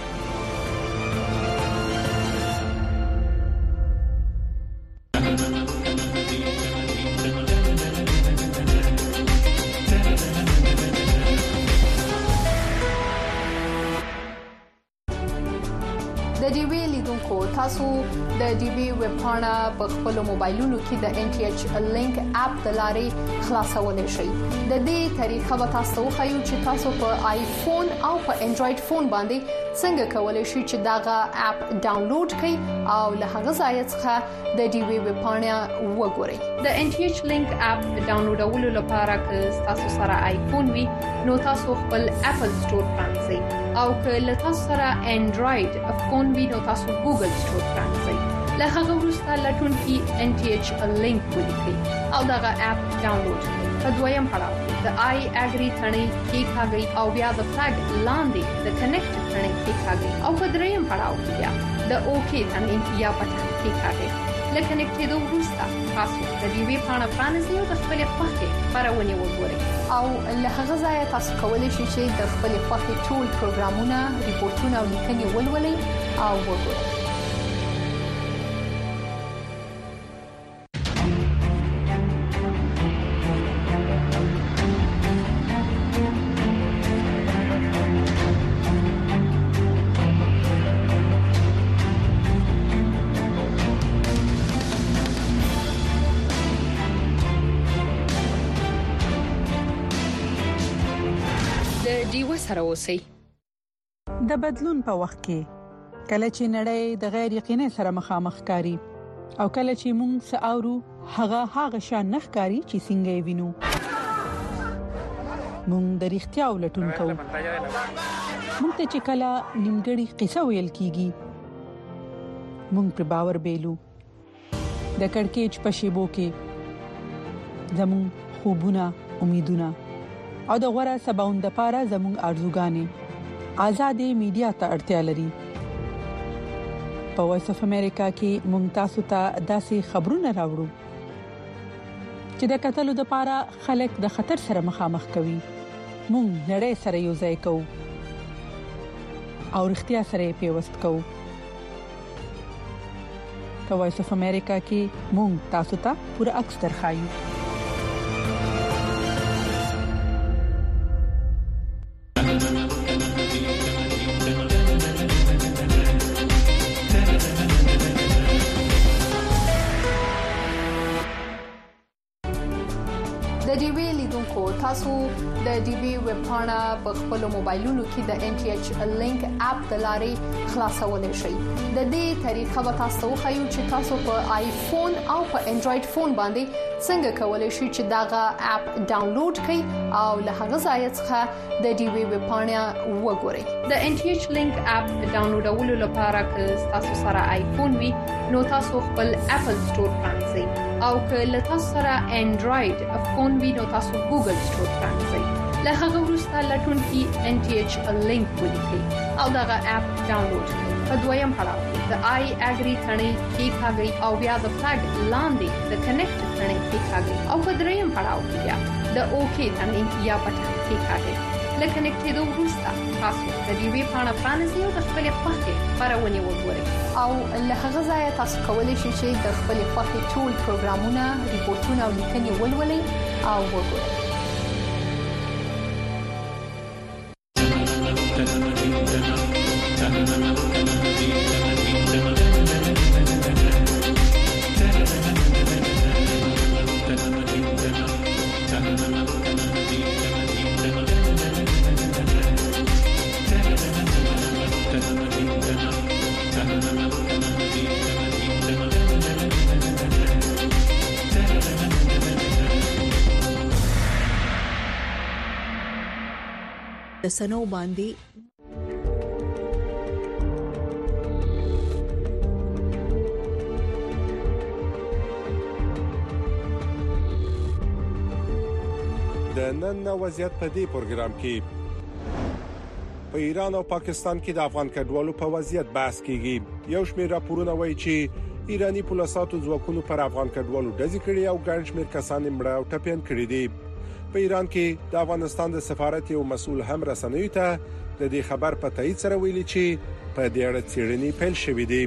تاسو د ډي بي ویب پاڼه په خپل موبایلونو کې د ان ټي ایچ لینک اپ د لارې خلاصولای شئ د دې طریقه به تاسو خو چې تاسو په آیفون او په انډراید فون باندې څنګه کولای شئ چې داغه اپ ډاونلوډ کړئ او له هغه ځای څخه د ډي بي ویب پاڼه وګورئ د ان ټي ایچ لینک اپ ډاونلوډولو لپاره که تاسو سره آیفون وي نو تاسو خپل اپل سٹور پرانځئ او که له تاسو سره انډراید فون وي نو تاسو ګوګل سٹور پرانځئ له هغه وروسته لټون کې ان ټي ایچ لینک ولیکئ او دغه اپ ډاونلوډ کړئ په دویم پړاو د آی اګری ثنې کې ښاګي او بیا د فلګ لاندې د کنیکټ ثنې کې ښاګي او په دریم پړاو کې بیا د اوکی ثنې یا بټن کې ښاګي لکه نکټېدو وروسته تاسو د دې وی پاڼه پرانیزئ او د خپل خوښې خبرونه وګورئ او له هغه ځای تاسو کولی شئ چې د خپل خوښې ټول پروګرامونه ریپورتونه او لیکنې ولولئ او وګورئ د بدلون په وخت کې کله چې نړۍ د غیر یقیني سره مخامخ کاری او کله چې موږ ساورو هغه هغه شان نخکاری چې څنګه وینو موږ د اړتیا ولټون کوو موږ ته چې کله نیمګړی قصه ویل کیږي موږ پر باور بیلو د کڑکېچ په شیبو کې زموږ خوبونه امیدونه او د غوړه سباوند لپاره زموږ ارزوګانې آزادې میډیا ته اړتیا لري په وایس اف امریکا کې مونږ تاسو ته داسې خبرونه راوړو چې د قتل لپاره خلک د خطر سره مخامخ کوي مونږ نړۍ سره یو ځای کوو او اړتیا سره پیوست کوو په وایس اف امریکا کې مونږ تاسو ته پوره عکس درخایو تاسو د ډي بي ویب پاڼه په خپل موبایلونو کې د ان ټي ایچ لینک اپ د لارې خلاصولای شئ د دې طریقه به تاسو خو چې تاسو په آیفون او په انډراید فون باندې څنګه کولای شئ چې داغه اپ ډاونلوډ کړئ او له هغه ځای څخه د ډي بي ویب پاڼه وګورئ د ان ټي ایچ لینک اپ ډاونلوډولو لپاره که تاسو سره آیفون وي نو تاسو خپل اپل سٹور پرانځئ او که له تاسو سره انډراید فون وي نو تاسو ګوګل سٹور پرانځئ له هغه وروسته لټون کې ان ټي ایچ لینک ولیکئ او دغه اپ ډاونلوډ کړئ په دویم پړاو د آی اګری ثنې کې ښاګي او بیا د فلګ لاندې د کنیکټ ثنې کې ښاګي او په دریم پړاو کې بیا د اوکی تمرین یا بټن کې کاږئ. لکه نکټېدو وروسته تاسو د دې وی پاڼه پرانیزئ او د خپلې خوښې خپرونې وګورئ او له هغه ځایه تاسو کولی شئ چې د خپلې خوښې ټول پروګرامونه، ریپورتونه او لیکنې ولولئ او وګورئ. د سنو باندې د نن وضعیت په دې پروګرام کې په ایران او پاکستان کې د افغان کډوالو په وضعیت بحث کیږي. یو شمېر راپورونه وایي چې ایرانی پولیساتو ځواکونو پر افغان کډوالو ډزې کړې او ګڼ شمېر کسان مړه او ټپيان کړي دي. په ایران کې د افغانستان د سفارت یو مسؤل هم رسنیو ته د دې خبر په تایید سره ویلي چې په دې اړه څېړنې پیل شوې دي.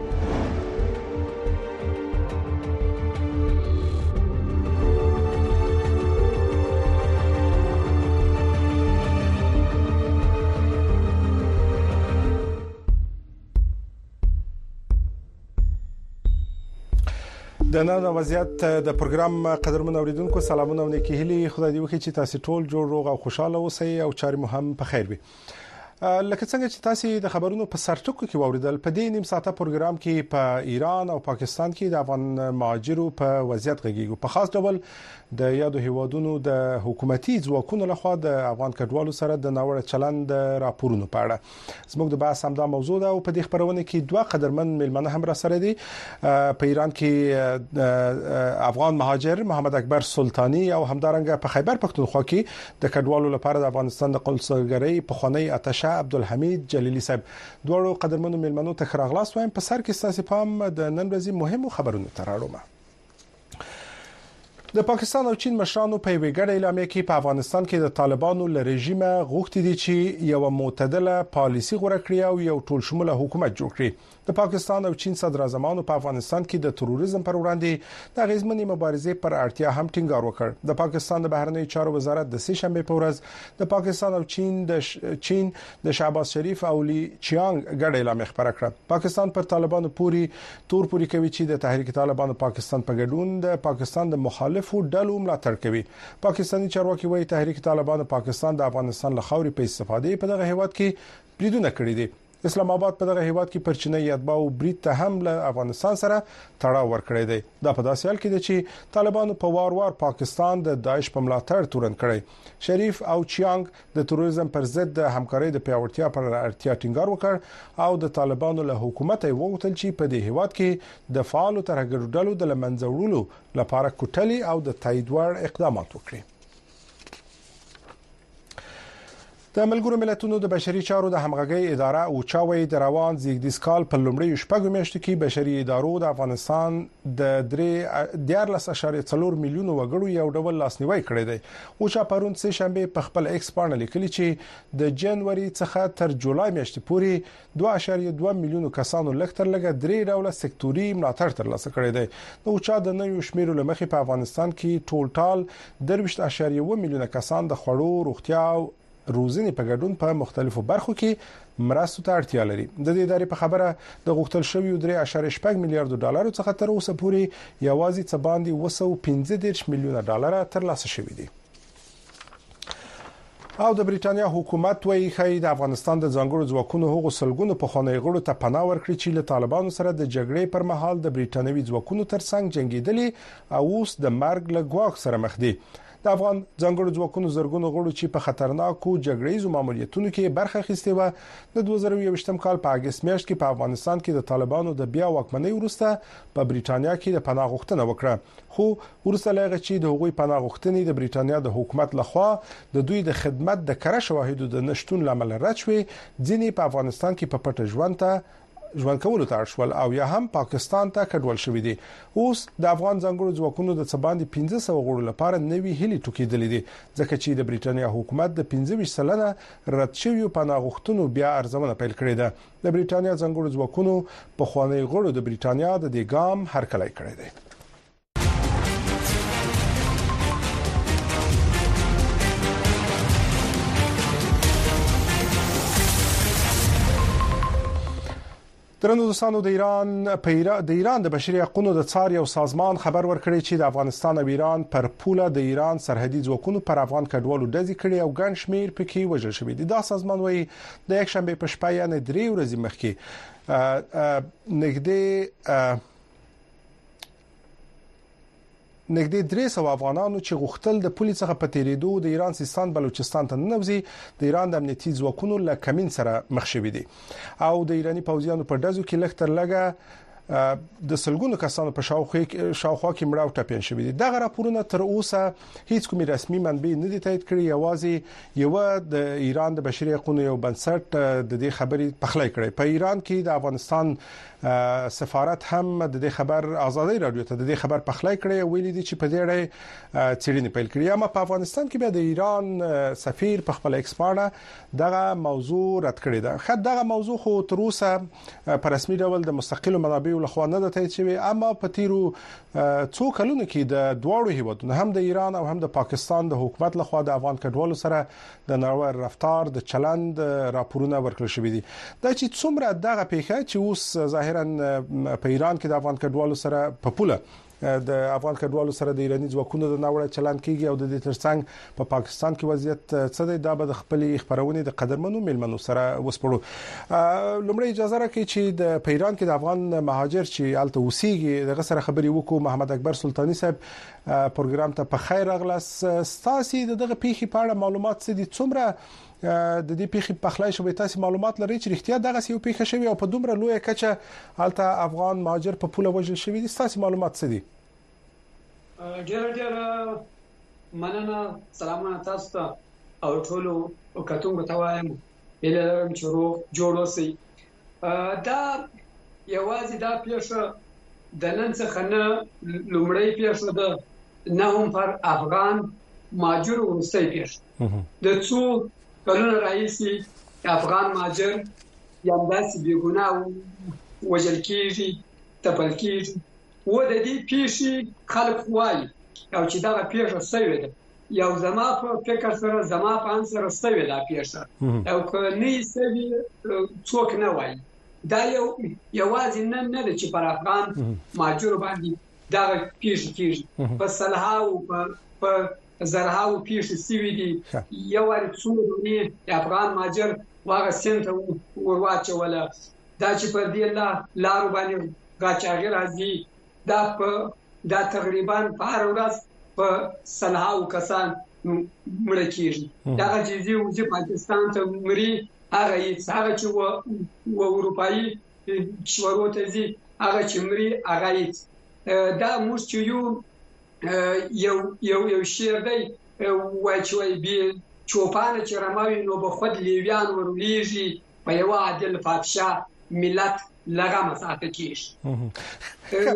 د نن وضعیت د پروګرام قدرمن اوریدونکو سلامونه او نیکی هیلي. خدای دې وکړي چې تاسو ټول جوړ روغ او خوشاله اوسئ او چارې مو هم په خیر وي. لکه څنګه چې تاسو د خبرونو په سرټکو کې واوریدل، په دې نیم ساعته پروګرام کې په ایران او پاکستان کې د افغان مهاجرو په وضعیت غږیږو. په خاص ډول د یادو هیوادونو د حکومتي ځواکونو لخوا د افغان کډوالو سره د ناوړه چلند راپورونو په اړه زموږ د بحث همدا موضوع ده او په دې خبرونه کې دوه قدرمن ملمنه هم را سره دي. په ایران کې افغان مهاجر محمد اکبر سلطانی او همدارنګه په خیبر پختونخوا کې د کډوالو لپاره د افغانستان د قونسلګرۍ په خونی اتشه عبدالحمید جلیلی صاحب. دوړو قدرمنو ملمنو ته خراغلاس وایم. په سر کې ستاسو پام د نن ورځې مهمو خبرونو ته راوړم. د پاکستان او چین مشرانو په یوه ګډه اعلامیه کې په افغانستان کې د طالبانو له رژیمه غوښتي دي چې یو معتدله پالیسي غوړه کړي او یو ټول شموله حکومت جوړ کړي. د پاکستان او چین صدر اعظمانو په افغانستان کې د تروریزم پر وړاندې د غیزمنې مبارزې پر اړتیا هم ټینګار وکړ. د پاکستان د بهرنی چارو وزارت د سه شنبه په ورځ د پاکستان او چین د ش... چین د شهباز شریف او لی چیانګ ګډه اعلامیه خبره کړه. پاکستان پر طالبانو پوری تور پوری کوي چې د تحریک طالبانو پاکستان په ګډون د پاکستان د مخالفو ډلو ملاتړ کوي. پاکستاني چارواکي وايي تحریک طالبانو پاکستان د افغانستان له خاورې په استفادې په دغه هیواد کې بریدونه کړی دي. اسلام آباد په دغه هیواد کې پرچینی اتباع او برید ته هم له افغانستان سره تړاو ورکړی دی. دا په داسې حال کې دی چې طالبانو په وار وار پاکستان د داعش په ملاتړ تورن کړی. شریف او چیانګ د تروریزم پر ضد د همکارۍ د پیاوړتیا پر اړتیا ټینګار وکړ او د طالبانو له حکومت یې وغوښتل چې په دې هیواد کې د فعالو ترهګرو ډلو د لمنځه وړلو لپاره کوټلي او د تایید وړ اقدامات وکړي. د ملګرو ملتونو د بشري چارو د همغږي اداره او چاوي د روان زیږدیز کال په لومړي شپږو میاشتو کې بشري ادارو د افغانستان د درې دیارلس اشاریه څلور میلیون وګړو یو ډول لاسنیوي کړی دی. او چا پرون سه شنبه په خپل ایکس باندې لیکلي چې د جنوري څخه تر جولای میاشتې پورې دوه اشاریه دوه میلیون کسانو لکتر لګه درې ډول سکتوري ملاتړ ترلاسه کړی دی. نو چا د نوو شمیرو لمخې په افغانستان کې ټول ټال درویشت اشاریه دوه میلیون کسان د خوړو روغتیا روزنې په ګډون په مختلفو برخو کې مرستو ته اړتیا لري. د دې ادارې په خبره د غوښتل شوی درې اشاریه شپږ میلیارډ ډالر څخه تر اوسه پورې یوازې څه باندې اوه سوه پنځه دېرش میلیونه ډالر ترلاسه شوي دي. او د بریټانیا حکومت وايي چې د افغانستان د ځانګړو ځواکونو هغو سلګونو په خونې غړو ته پناه ورکړي چې له طالبانو سره د جګړې پر مهال د بریټانوي ځواکونو ترڅنګ جنگیدلي او اوس د مرګ له ګواښ سره مخ دي. د افغان ځانګړو ځواکونو زرګونو غړو چې په خطرناکو جګړیزو ماموریتونو کې برخه اخیستې و د دوه زره یوویشتم کال په اگست میاشت کې په افغانستان کې د طالبانو د بیا واکمنۍ وروسته په بریټانیا کې د پناه غوښتنه وکړه. خو ورسره لغه چې د هغوی پناه غوښتنې د بریټانیا د حکومت لخوا د دوی د خدمت د کره شواهدو د نشټون لامل رد شوې. ځینې په افغانستان کې په پټه ژوند ته ژوند کولو ته اړ شول او یا هم پاکستان ته کډوال شوي دي. اوس د افغان ځانګړو ځواکونو د څه باندې پنځه سوه غړو لپاره نوي هلي ټوکېدلې دي ځکه چې د بریټانیا حکومت د پنځه ویشت سلنه رد شویو پناه غوښتنو بیا ارزونه پیل کړې ده. د بریټانیا ځانګړو ځواکونو په خوانی غړو د بریټانیا د دې ګام هرکلی کړی دی. درنو دوستانو د ایران په د ایران د بشري حقوقو د څار یو سازمان خبر ورکړی چې د افغانستان او ایران پر پوله د ایران سرحدي ځواکونو پر افغان کډوالو ډزې کړي او ګڼ شمیر پکې وژل شوی دي. دا سازمان وايي د یک شنبه په شپه یعنی درې ورځې مخکې نږدې نږدې درې سوه افغانانو چې غوښتل د پولیس څخه په تیریدو د ایران سیستان بلوچستان ته ننوځي د ایران د امنیتي ځواکونو له کمین سره مخ شوي دي او د ایرانی پوځیانو په ډزو کې لږ تر لږه د سلګونو کسانو په شاوخوا کې مړه او ټپيان شوي دي. دغه راپورونه تر اوسه هیڅ کومي رسمي منبع نه دي تایید کړي. یوازې یو د ایران د بشري حقوقو یو بنسټ د دې خبرې پخلی کړي. په ایران کې د افغانستان سفارت هم د دې خبر آزادي رادیو ته د دې خبر پخلی کړي او ویلي دي چې په دې اړه څېړنې پیل کړي. اما په افغانستان کې به د ایران سفیر په خپل ایکس باندې دغه موضوع رد کړی ده. خو دغه موضوع خو تر اوسه په رسمي ډول د مستقل منابع لخوا نه ده تایید شوی. اما په تیرو څو کلونو کې د دواړو هیوادونو هم د ایران او هم د پاکستان د حکومت لخوا د افغان کډوالو سره د ناروا رفتار د چلند راپورونه ورکړل شوی دي. دا چې څومره دغه پیښه چې اوس ظاهرا په ایران کې د افغان کډوالو سره په پوله د افغان کډوالو سره د ایرانی ځواکونو د ناوړه چلند کیږي او د دې ترڅنګ په پاکستان کې وضعیت څه دی دا به د خپل خبرونه د قدرمنو میلمنو سره وسپړو. لومړی اجازه راکړئ چې د پیران کې د افغان مهاجر چې الته اوسېږي دغه سره خبري وکړو. محمد اکبر سلطانی صاحب پروګرام ته په خیر راغلاس. ستاسو دغه پیښې په اړه معلومات څه دي؟ څومره د دې پیښې په خلای شوې تاسو معلومات لرئ چې اړتیا دغه یو پیښه شوی او په دومره لوی کچه الته افغان مهاجر په پوله وژل شوی دي؟ تاسو معلومات څه دي؟ ډېر ډېر مننه. سلامونه تاسو ته او ټولو کتونکو ته وایم هیله لرم چې روغ جوړ اوسئ. دا یوازې دا پیښه د نن څخه نه لومړی پیښه ده، نه هم پر افغان مهاجر وروستۍ پیښه. د څو کلونو راهیسې افغان مهاجر یا داسې بې ګناه وژل کېږي، تپل کېږي. و د دې پیښې خلک وایي او چې دغه پیښه سوې ده، یو زما په فکر سره زما په ان سره سوې ده پیښه، او که نه یې سوې څوک نه وایي. دا یو یوازې نن نه ده چې پر افغان مهاجرو باندې دغه پیښې کېږي، په سلهاو په زرهاو پیښې سوي دي. یو وارې څو ورونې د افغان مهاجر واغه سیند ته ورواچوله. دا چې پر دې لارو باندې قاچاقي راځي، دا په دا تقریبا په هر ورځ په سلهاو کسان مړه کېږي. دغه چې ځي وځي پاکستان ته مري، هغه هېڅ، هغه چې و اروپایي کشورو ته ځي هغه چې مري هغه هېڅ. دا موږ چې یو یو یو یو شعر دی وایي چې وایي بې چوپانه چې رموي نو به خود لیویان ورلیږي، په یوه عادل پادشاه ملت لغمه ساته کېږي.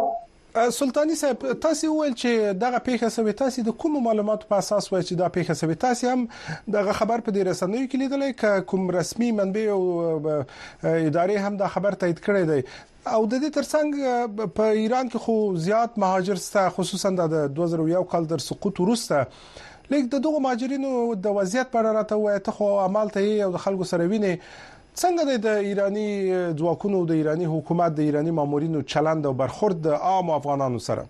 سلطانی صاحب تاسو ویل چې دغه پیښه سوي، تاسو د کوم معلوماتو په اساس وایي چې دا پیښه سوي؟ تاسو هم دغه خبر په دې رسنیو کې لیدلې ک کوم رسمي منبع او ادارې هم دا خبر تایید کړی دی؟ او د دې ترڅنګ په ایران کې خو زیات مهاجر سته، خصوصا د دوه زره یو کال در سقوط وروسته. لیک د دغه مهاجرینو د وضعیت په اړه راته وایي، ته خو عمل ته او د خلکو سره ویني. څنګه د ایرانی ځواکونو، د ایرانی حکومت، د ایرانی مامورینو چلند او برخورد د عام افغانانو سره؟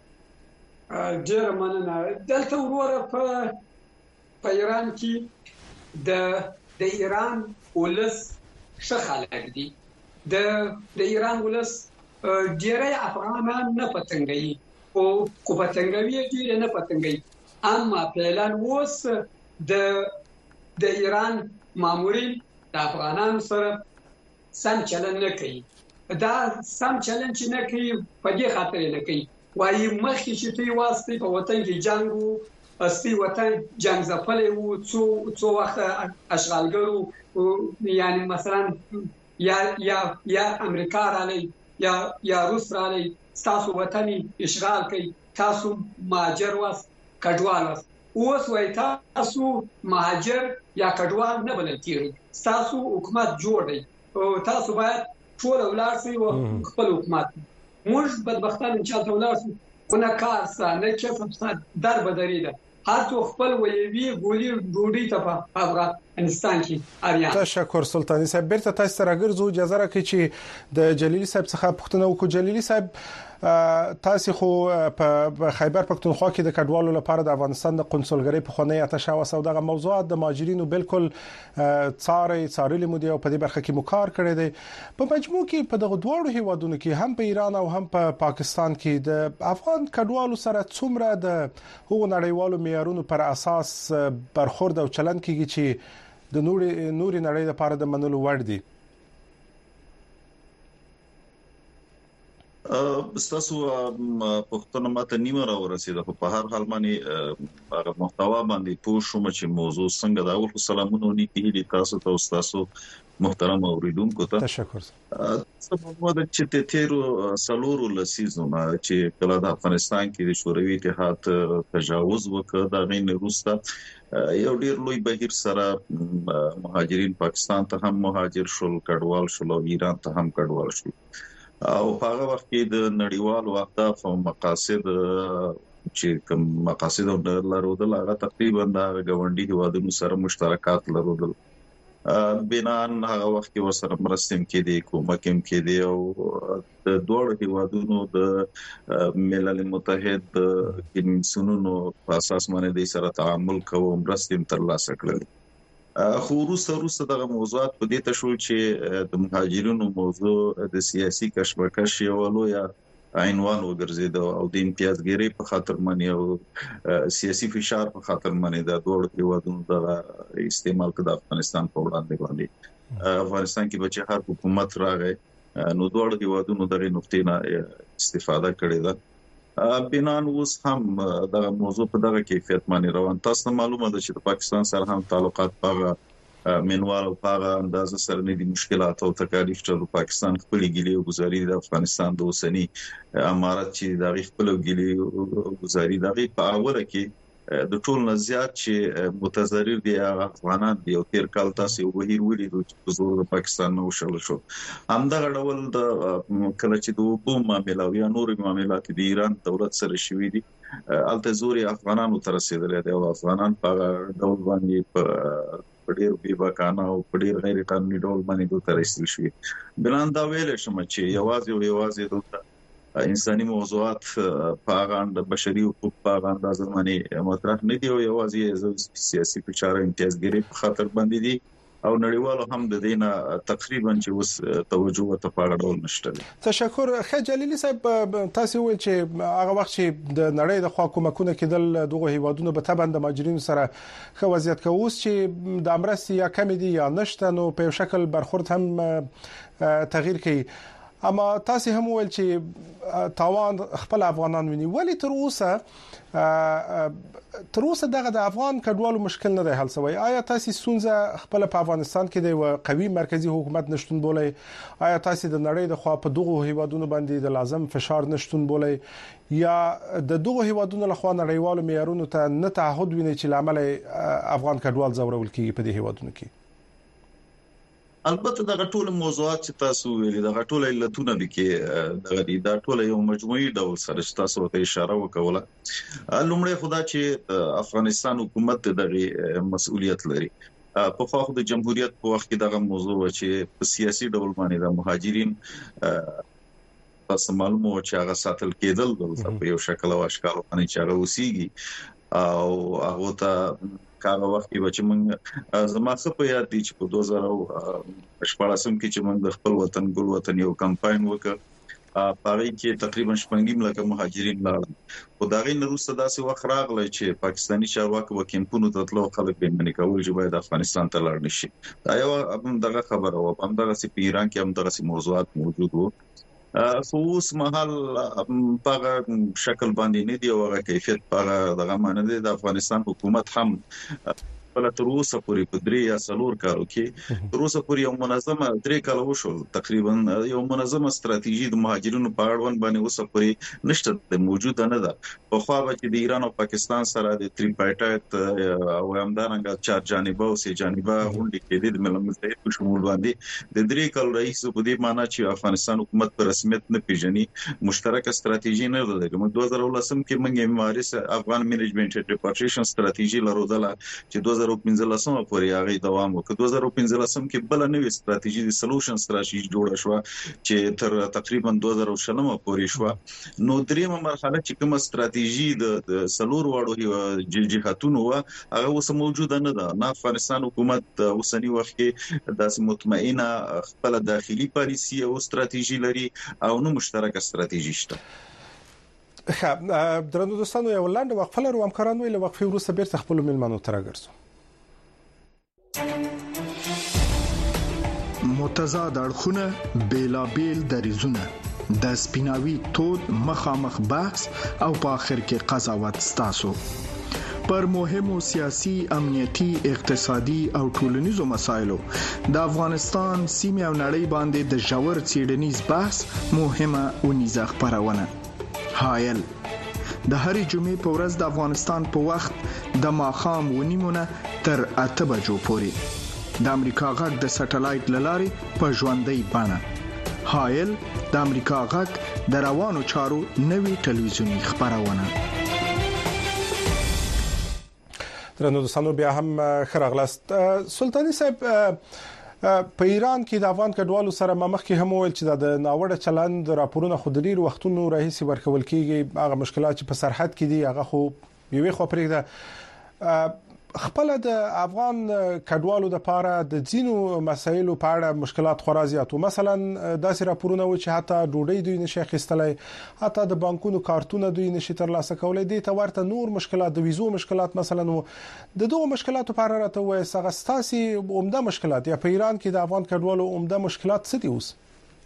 ډېر مننه. دلته وروره په په ایران کې د د ایران ولس ښه خلک دي. د د ایران ولس ډېری افغانان نه پتنګوي، او کو پتنګوي ډېر نه پتنګوي. اما فعلا اوس د د ایران مامورین د افغانانو سره سم چلن نه کوي. دا سم چلن چې نه کوي په دې خاطر نه کوي، وایي مخکې چې دوی واسطې په وطن کې جنګ وو، اصلي وطن جنګ ځپلی وو، څو څو وخت اشغالګرو، یعنی مثلا یا یا یا امریکا رالی یا یا روس رالی تاسو وطني اشغال کوي تاسو مهاجر واس کډوال واس اوس وای تاسو مهاجر یا کډوال نه بلل کیږي تاسو حکومت جوړ دی او تاسو باید ټول اولاد سي او خپل حکومت موږ بدبختان ان شاء الله اولاد سي کونه کار سره چې فساد در بدریده هر څو خپل ویوي ګولي ډوډۍ ته په افغانستان کې اړیا تشکر سلطاني صاحب بیرته تاسو سره ګرځو اجازه راکړئ چې د جلیلی صاحب څخه پوښتنه وکړو. جلیلی صاحب تاسو خو په خیبر پښتونخوا کې د کډوالو لپاره د افغانستان د قونسلګرۍ په خونې آتش او سوداغه موضوعات د مهاجرینو بالکل څاري څارلې مو دي او په دې برخه کې مو کار کړی دی. په مجموع کې په دغه دوه هیوادونو کې هم په ایران او هم په پاکستان کې د افغان کډوالو سره څومره د هغو نړیوالو معیارونو پر اساس برخورد او چلند کیږي چې د نوري نوري نړۍ لپاره د منلو وړ دي؟ ستاسو پښتون ماته نیمه را ورسیده په هر حال باندې هغه محتوا باندې پوه شوم چې موضوع څنګه دا اول سلامونه نیتی تاسو ته تاسو محترم اوریدونکو ته تشکر. سبب د چې ته تیرو سلورو لسیزونه چې کله د افغانستان کې د شوروي اتحاد تجاوز وکړ دا غین روستا یو ډیر لوی بهیر سره مهاجرین پاکستان ته هم مهاجر شول کډوال شول او ایران ته هم کډوال شول او په هغه وخت کې د نړیوالو اهداف او مقاصد چې کوم مقاصد لرودل هغه تقریبا د غونډي هیوادونو سره مشترکات لرودل بنان هغه وخت کې ورسره مرستم کې دي کومک هم کې دي او د دوه هیوادونو د ملل متحد د سنونو په اساس باندې د سره تعامل کوو مرستم ترلاسه کړل. خو روسه روسه دغه موضوعات په دې تشول چې د مهاجرینو موضوع د سیاسي کشمکش یو لوی عنوان وګرځید او د امتیازګری په خاطر باندې او سیاسي فشار په خاطر باندې د دوه هیوادونو د استعمال کړه افغانستان په وړاندې باندې افغانستان کې بچي هر حکومت راغی نو دوه هیوادونو دغه نقطې نه استفاده کړې ده. بنان اوس هم د موضوع په دغه کیفیت باندې روان. تاسو معلومه ده چې د پاکستان سره هم تعلقات په منوال او په اندازه سره نه دي مشکلات او تکالیف چې پاکستان خپل ګیلې او گزاري د افغانستان د اوسنی امارات چې د خپل ګیلې او گزاري دغه په اوره کې د ټول نه زیات چې متضرر دي افغانان دي او تیر کال تاسو وحیر ولید چې زور د پاکستان نو شول شو همدغه ډول د کله چې د وبو معاملې او یا نور معاملات د ایران دولت سره شوې دي الته زوري افغانانو تر رسیدل دي او افغانان په ډول باندې په ډیر بي باکانه او په ډیر غیر قانوني ډول باندې دوه تر رسیدل شوی. بلان دا ویل شم چې یوازې او یوازې دوه انساني موضوعات په اړه د بشري حقوق په اړه د ځماني مطرح نه دی او یوازې سیاسي فشار امتیازګری په خاطر باندې دي او نړیوالو هم د دینه تقریبا چې اوس توجه او تفاعل نشته. تشکر. خجلیلی صاحب تاسو ویل چې هغه وخت چې د نړۍ د خوا کومکونه کېدل دغه هیوادونو به تبند د مهاجرینو سره خو وضعیت کوي اوس چې د امرستي یا کم دي یا نشته نو په شکل برخورد هم تغییر کوي. اما تاسو هم ویل چې تاوان خپل افغانان ویني ولی تر اوسه تر اوسه دغه د افغان کډوالو مشکل نه دی حل شوی. آیا تاسو سونزه خپل په افغانستان کې د قوي مرکزی حکومت نشټون بولای؟ آیا تاسو د نړۍ د خوا په دغه هیوادونو باندې د لازم فشار نشټون بولای یا د دغه هیوادونو له خوا نړیوالو معیارونو ته نه تعهد ویني چې لامل افغان کډوال زورول کیږي په دې هیوادونو کې؟ البته دا ټول موضوعات چې تاسو ویلي دا ټول علتونه دي کې دغه دا ټول یو مجموعي ډول سره تاسو ته اشاره وکوله. لومړی خدا چې افغانستان حکومت دغه مسؤلیت لري. په خو د جمهوریت په وخت کې دغه موضوع چې په سیاسي ډول باندې د مهاجرین تاسو معلومه چې هغه ساتل کېدل په یو شکل او اشکال باندې چې هغه وسیږي او هغه ته کاغه وخت کې چې موږ زما څه په یاد دي چې په دوه زره شپږم کې چې موږ د خپل وطن ګل وطن یو کمپاین وکړ په هغه کې تقریبا شپږم لکه مهاجرین لاړل. خو دا غي نروسته داسې وخت راغلی چې پاکستانی چارواکو و کمپونو ته تلو خلک به منې کول چې باید افغانستان ته لاړ نشي. دا یو دغه خبره و هم دغه سي په ایران کې هم دغه موضوعات موجود وو. خو اوس مهال په شکل باندې نه دی او هغه کیفیت په دغه معنی دی د افغانستان حکومت هم خپل تر اوسه پورې په درې یا څلور کالو کې تر اوسه پورې یو منظمه درې کال وشول تقریبا یو منظمه ستراتیژي د مهاجرینو په اړوند باندې اوسه پورې نشته د موجوده نه ده. په خو به چې د ایران او پاکستان سره د تریپایټایت او همدارنګه چار جانبه او سه جانبه غونډې کېدې د ملل متحد په شمول باندې د درې کال رئیس په دې معنی چې افغانستان حکومت په رسمیت نه پیژني مشترکه ستراتیژي نه لري. موږ دوه زره ولسم کې موږ ممارس افغان منیجمنت ریپارټیشن ستراتیژي لرودله چې دوه زره پنځلسم پورې هغه دوام وکړ. دوه زره پنځلسم کې بل نوې ستراتیژي د سولوشن ستراتیژي جوړه شو چې تر تقریبا دوه زره شلم پورې شو. نو دریمه مرحله چې کومه ستراتیژي د سلور واړو جهاتونو هغه اوس موجوده نه ده. نه افغانستان حکومت اوسنی وخت کې داسې مطمئنه خپل داخلي پالیسي او ستراتیژي لري او نو مشترکه ستراتیژي شته. خب درنو دوستانو یو لاندې وقفه لرو همکارانو له وقفې وروسته بیرته خپل ملمنو ته راګرځو. متضاد اړخونه بیلابیل دریزونه د سپیناوي تود مخامخ بحث او په اخر کې قضاوت ستاسو پر مهمو سیاسي امنیتي اقتصادي او ټولنیزو مسایلو د افغانستان سیمه او نړۍ باندې د ژور څېړنیز بحث مهمه ونیزه خبرونه حایل د هرې جمعې په ورځ د افغانستان په وخت د ماښام ونیمونه تر اته بجو پورې د امریکا غږ د سټلایټ لارې په ژوندۍ بڼه حایل د امریکا غږ د روانو چارو نوي ټلویزیونی خبرونه. درنو دوستانو بیا هم خراغلاست. سلطانی صاحب په ایران کې د افغان کډوالو سره مخکې هم ویل چې د ناوړه چلند راپورونه خو د ډیر وختونو راهیسي ورکول کیږي. هغه مشکلات چې په سرحد کې دي هغه خو یوې خو پرېږده خپل د افغان کډوالو د پاره د ځینو مسایلو په اړه مشکلات خورا زیات. مثلا داسې راپورونه و چې حتی ډوډۍ دوی نشي اخیستلای، حتی د بانکونو کارتونه دوی نشي ترلاسه کولای. دي ته ورته نور مشکلات د ویزو مشکلات مثلا و د دوه مشکلاتو په اړه راته وایي سغستاسي عمده مشکلات یا په ایران کې د افغان کډوالو عمده مشکلات څه دي اوس؟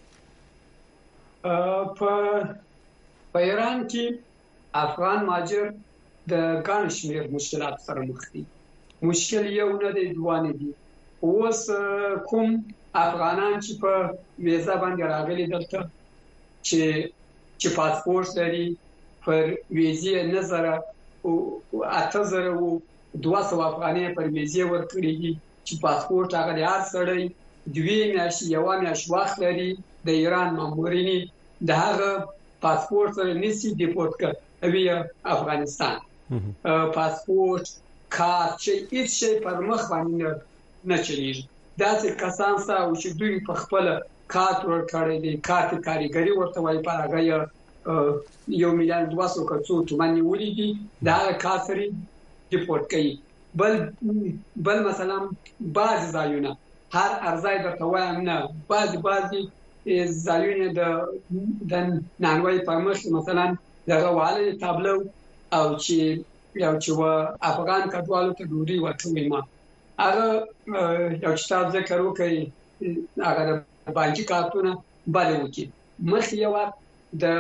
په په ایران کې افغان مهاجر د ګڼ شمېر مشکلات سره مخ دي. مشکل یو نه دی دوه نه دي. اوس کوم افغانان چې په ویزا باندې راغلي دلته چې چې پاسپورت لري پر ویزې نظر او اته زره او دوه سوه افغانۍ پر ویزې ورکړي چې پاسپورت هغه د هر سړی دوی میاشتې یوه میاشت وخت لري. د ایران مامورین د هغه پاسپورت سره نسی دیپورت کړي افغانستان. پاسپورت کار چې هیڅ شی پر مخ باندې نه چلیږي. داسې کسان سره چې دوی په خپل کارت ورکړی دی، کارت کاریګري ورته وایي، په هغه یو میلیون دوه سوه کڅو تومن نیولي دي، د هغه کارت سره ریپورټ کوي. بل بل مثلا بعض ځایونه هر ارزای درته وایم نه، بعض بعض ځایونه د د نانوای پر مخ مثلا دغه واله تابلو او چې یو چې افغان کډوالو ته ډوډۍ ورکوي. ما هغه یو چې تاسو ذکر وکړئ هغه د بانکي کارتونه باندې وکړي. مخکې یو د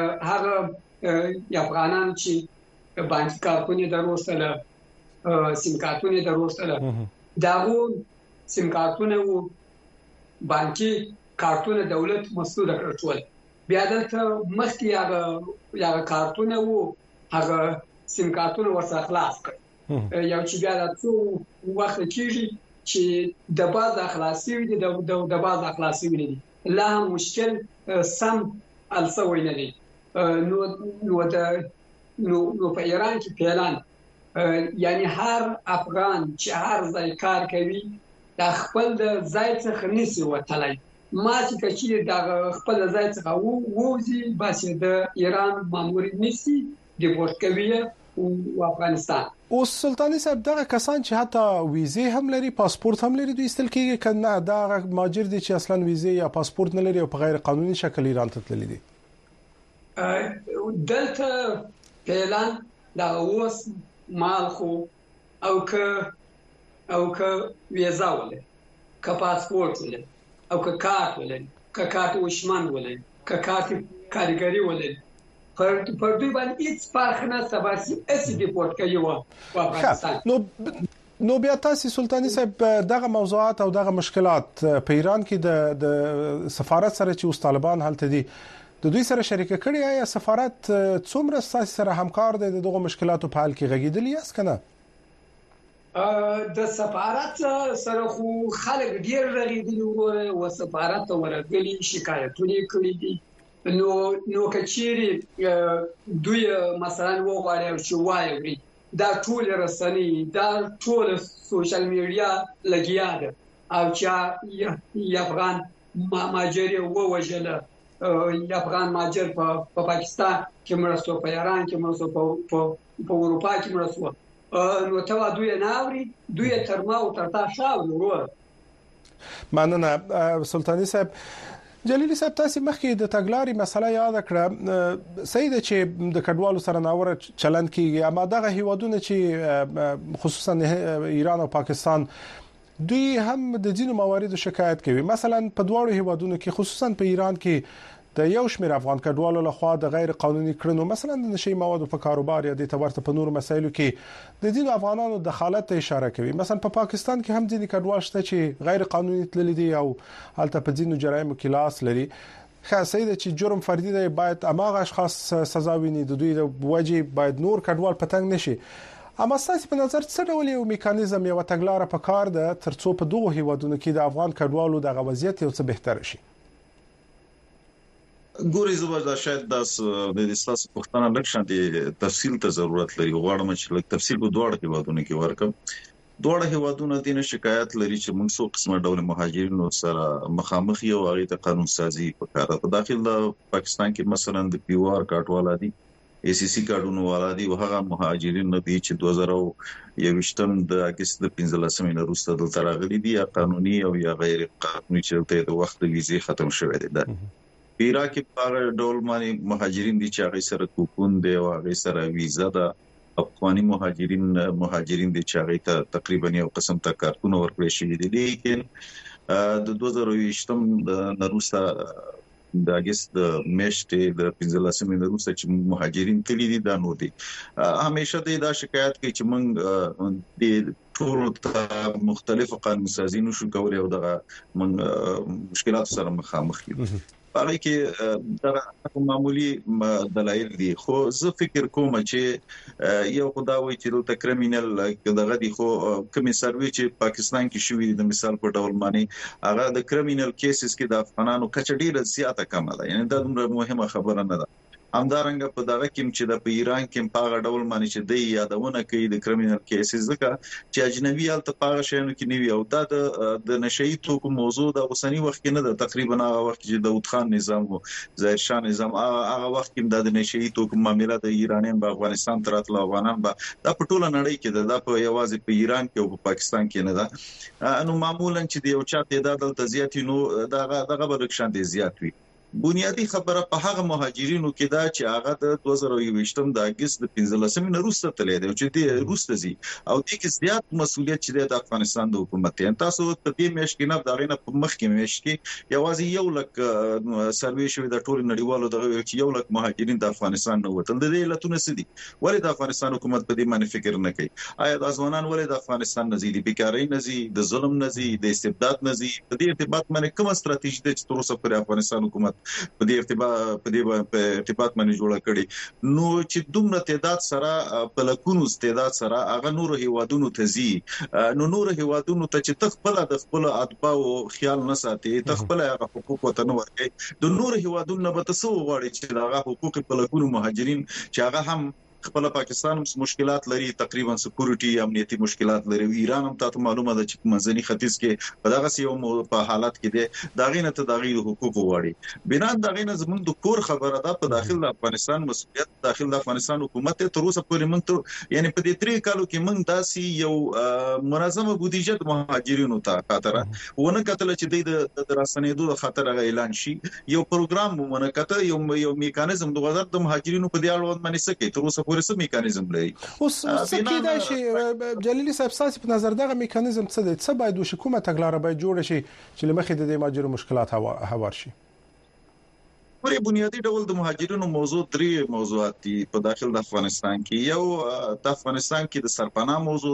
هغه افغانان چې بانکي کارتونه دروستله سیم کارتونه دروستله داغو سیم کارتونه وو بانکي کارتونه دولت مسؤل کړل. بیا دلته مخکې هغه هغه کارتونه وو هغه سیم کارتونه ورڅخه خلاص کړ. یو چې بیا د څو وخت کېږي چې د باز اخلاصي وي د د باز اخلاصي وي دي لا هم مشکل سم السوي نه دي. نو نو د نو نو په ایران کې پیلان یعنی هر افغان چې هر ځای کار کوي د خپل د ځای څخه نسی وتلای. ما چې کچې د خپل ځای څخه ووزي باسي د ایران مامورین نسی دیپورت کوي او افغانستان. اوس سلطانی صاحب دغه کسان چې حتی ویزې هم لري پاسپورت هم لري دوی استل کېږي کنه دا ماجر دي چې اصلا ویزې یا پاسپورت نه لري او په غیر قانوني شکل ایران ته تللی دي. دلته اعلان دا اوس مال خو او که او که ویزا ولري که پاسپورت ولري او که کارت ولري که کارت وشمن ولري که کارت کارګری ولري پر پر دوی باندې هیڅ فرق نه سباسي اس دیپورت کوي و افغانستان. نو نو بیا تاسو سلطاني صاحب دغه موضوعات او دغه مشکلات په ایران کې د د سفارت سره چې اوس طالبان هلته دي د دوی سره شریک کړي یا سفارت څومره تاسو سره همکار دي دغه مشکلاتو په حل کې غږیدلی یاست کنه؟ د سفارت سره خو خلک ډیر رغیدلی وره او سفارت ورغلي شکایتونه کړي دي نو نو کچيري دوی مثلا وغواړي چې وایي دا ټول رسنۍ دا ټول سوشل میډیا لګیا ده او چې افغان ماجر ووجله افغان ماجر په پاکستان کې مرستو په ایران کې مرستو په اروپا کې مرستو نو ته دوی نه اوري دوی تر ما او تر تا شاو ورو مننه سلطاني صاحب. جلیلی صاحب تاسو مخکې د تګلاري مسله یاد کړه سید چې د کډوالو سره ناوړه چلند کیږي اما دغه هیوادونه چې خصوصا ایران او پاکستان دوی هم د ځینو مواردو شکایت کوي مثلا په دواړو هیوادونو کې خصوصا په ایران کې د یو شمېر افغان کډوالو لخوا د غیر قانوني کړنو مثلا د نشي موادو په کاروبار یا د تورته په نور مسایلو کې د ځینو افغانانو دخالت اشاره کوي مثلا په پاکستان کې هم ځینې کډوال شته چې غیر قانوني تللي دي او هلته په ځینو جرایمو کې لاس لري خاصه د چې جرم فردي دی باید اماغه اشخاص سزا ویني د دوی د وجې باید نور کډوال پتنګ نشي اما ستاسو په نظر څه ډول یو میکانیزم یو تګلارې په کار ده ترڅو په دغه هیوادونو کې د افغان کډوالو د غوښتنې یو څه بهتر شي؟ ګوري زبر دا شاید داس د اساس پښتنه لکشن دي تفصیل ته ضرورت لري غواړم چې لک تفصیل په دوړ کې وادونه کې ورکم دوړ هیوادونه دینه شکایت لري چې موږ څو قسمه ډول مهاجرینو سره مخامخ یو هغه ته قانون سازي وکړه په داخل د پاکستان کې مثلا د پیوار کاټوالا دي ای سی سی کارډونو والا دي او هغه مهاجرین دي چې دوه زره یوشتم د اگست پنځلسمې نه وروسته د تراغلي دي یا قانوني او یا غیر قانوني چې د وخت ویزه ختم شوه دي عراق کې په ډول باندې مهاجرین دي چې هغه سره کوپون دی او هغه سره ویزا ده افغاني مهاجرین مهاجرین دي چې هغه ته تقریبا یو قسم ته کارتونه ورکړي شي دي لیکن د دوه زره یوشتم د روسا د اگست د میاشتې د پنځلسمې د روسا چې مهاجرین تللی دي دا نو دي همیشه دا شکایت کوي چې موږ د ټول ته مختلف قانون سازي نشو کولای او دغه مشکلات سره مخامخ یو هغه کې دا معمولی دلایل دي خو زه فکر کوم چې یو خداوي چې د کرمینل دغه دي خو کومي سروي چې پاکستان کې شوې د مثال په ډول باندې هغه د کرمینل کیسز کې د افغانانو کچ ډیره زیاته کمه ده یعنی دا دومره مهمه خبره نه ده همدارنګه په دغه کې چې د ایران کې په هغه ډول باندې چې د یادونه کوي د کرمینل کیسز ځکه چې اجنبي حالت په هغه شینو کې نیوي او دا د نشئی توکو موضوع د اوسنی وخت کې نه د تقریبا هغه وخت چې د داود خان نظام او ظاهر شاه نظام هغه وخت کې د نشئی توکو معاملې د ایرانیان په افغانستان تراتل افغانان به د پټوله نړۍ کې د په یوازې په ایران کې او په پاکستان کې نه ده نو معمولا چې د یو چا تعداد د زیاتې نو دغه دغه برکشان دي زیات وي بنیادی خبره په هغه مهاجرینو کې دا چې هغه د دوه زره یوشتم د اگست د پنځلسمې نه وروسته تللی دی چې د روسته زی او د کې زیات مسولیت چې د افغانستان د حکومت ته تاسو په دې میاشت کې نه داغینه په مخ کې میاشت کې یوازې یو لک سروي شوی د ټول نړیوالو دغه چې یو لک مهاجرین د افغانستان نه وتل د دې علتونه سدي ولې د افغانستان حکومت په دې باندې فکر نه کوي آیا د ځوانان ولې د افغانستان نه زی د بیکاری نه زی د ظلم نه زی د استبداد نه زی په دې ارتباط باندې کومه ستراتیژي ده چې تر اوسه پر افغانستان حکومت په دې ارتباط په دې په ارتباط باندې جوړه کړي نو چې دومره تعداد سره په لکونو تعداد سره هغه نور هیوادونو ته زی نو نور هیوادونو ته چې تخپل د خپل اتباع او خیال نه ساتي تخپل هغه حقوق وته نه ورکړي د نور هیوادونو به تاسو غواړي چې هغه حقوق په لکونو مهاجرین چې هغه هم خپل پاکستان هم مشکلات لري تقریبا سکیورټي امنیتي مشکلات لري ایران هم تاسو معلومه ده چې منځني ختیځ کې په دغه یو په حالت کې دي داغینه ته داغي حقوق وړي بنا داغینه زموږ د کور خبره ده په داخل د افغانستان مسؤلیت داخل د افغانستان حکومت تر اوسه پورې موږ یعنی په دې تری کالو کې موږ داسي یو منظمه بودیجه د مهاجرینو ته خاطر ونه کتل چې د دراسنېدو د خاطر غو اعلان شي یو پروګرام ونه کتل یو یو میکانیزم د وزارت د مهاجرینو په دی اړه باندې سکه تر اوسه ورسې میکانیزم لري اوس څه کېدای شي جلیلی صاحب تاسو په نظر دغه میکانیزم څه دی څه باید وشي کومه تګلارې باید جوړ شي چې لمخې د مهاجرو مشکلات هوار شي پرې بنیادی ډول د مهاجرینو موضوع درې موضوعات دي په داخل د افغانستان کې یو د افغانستان کې د سرپناه موضوع ده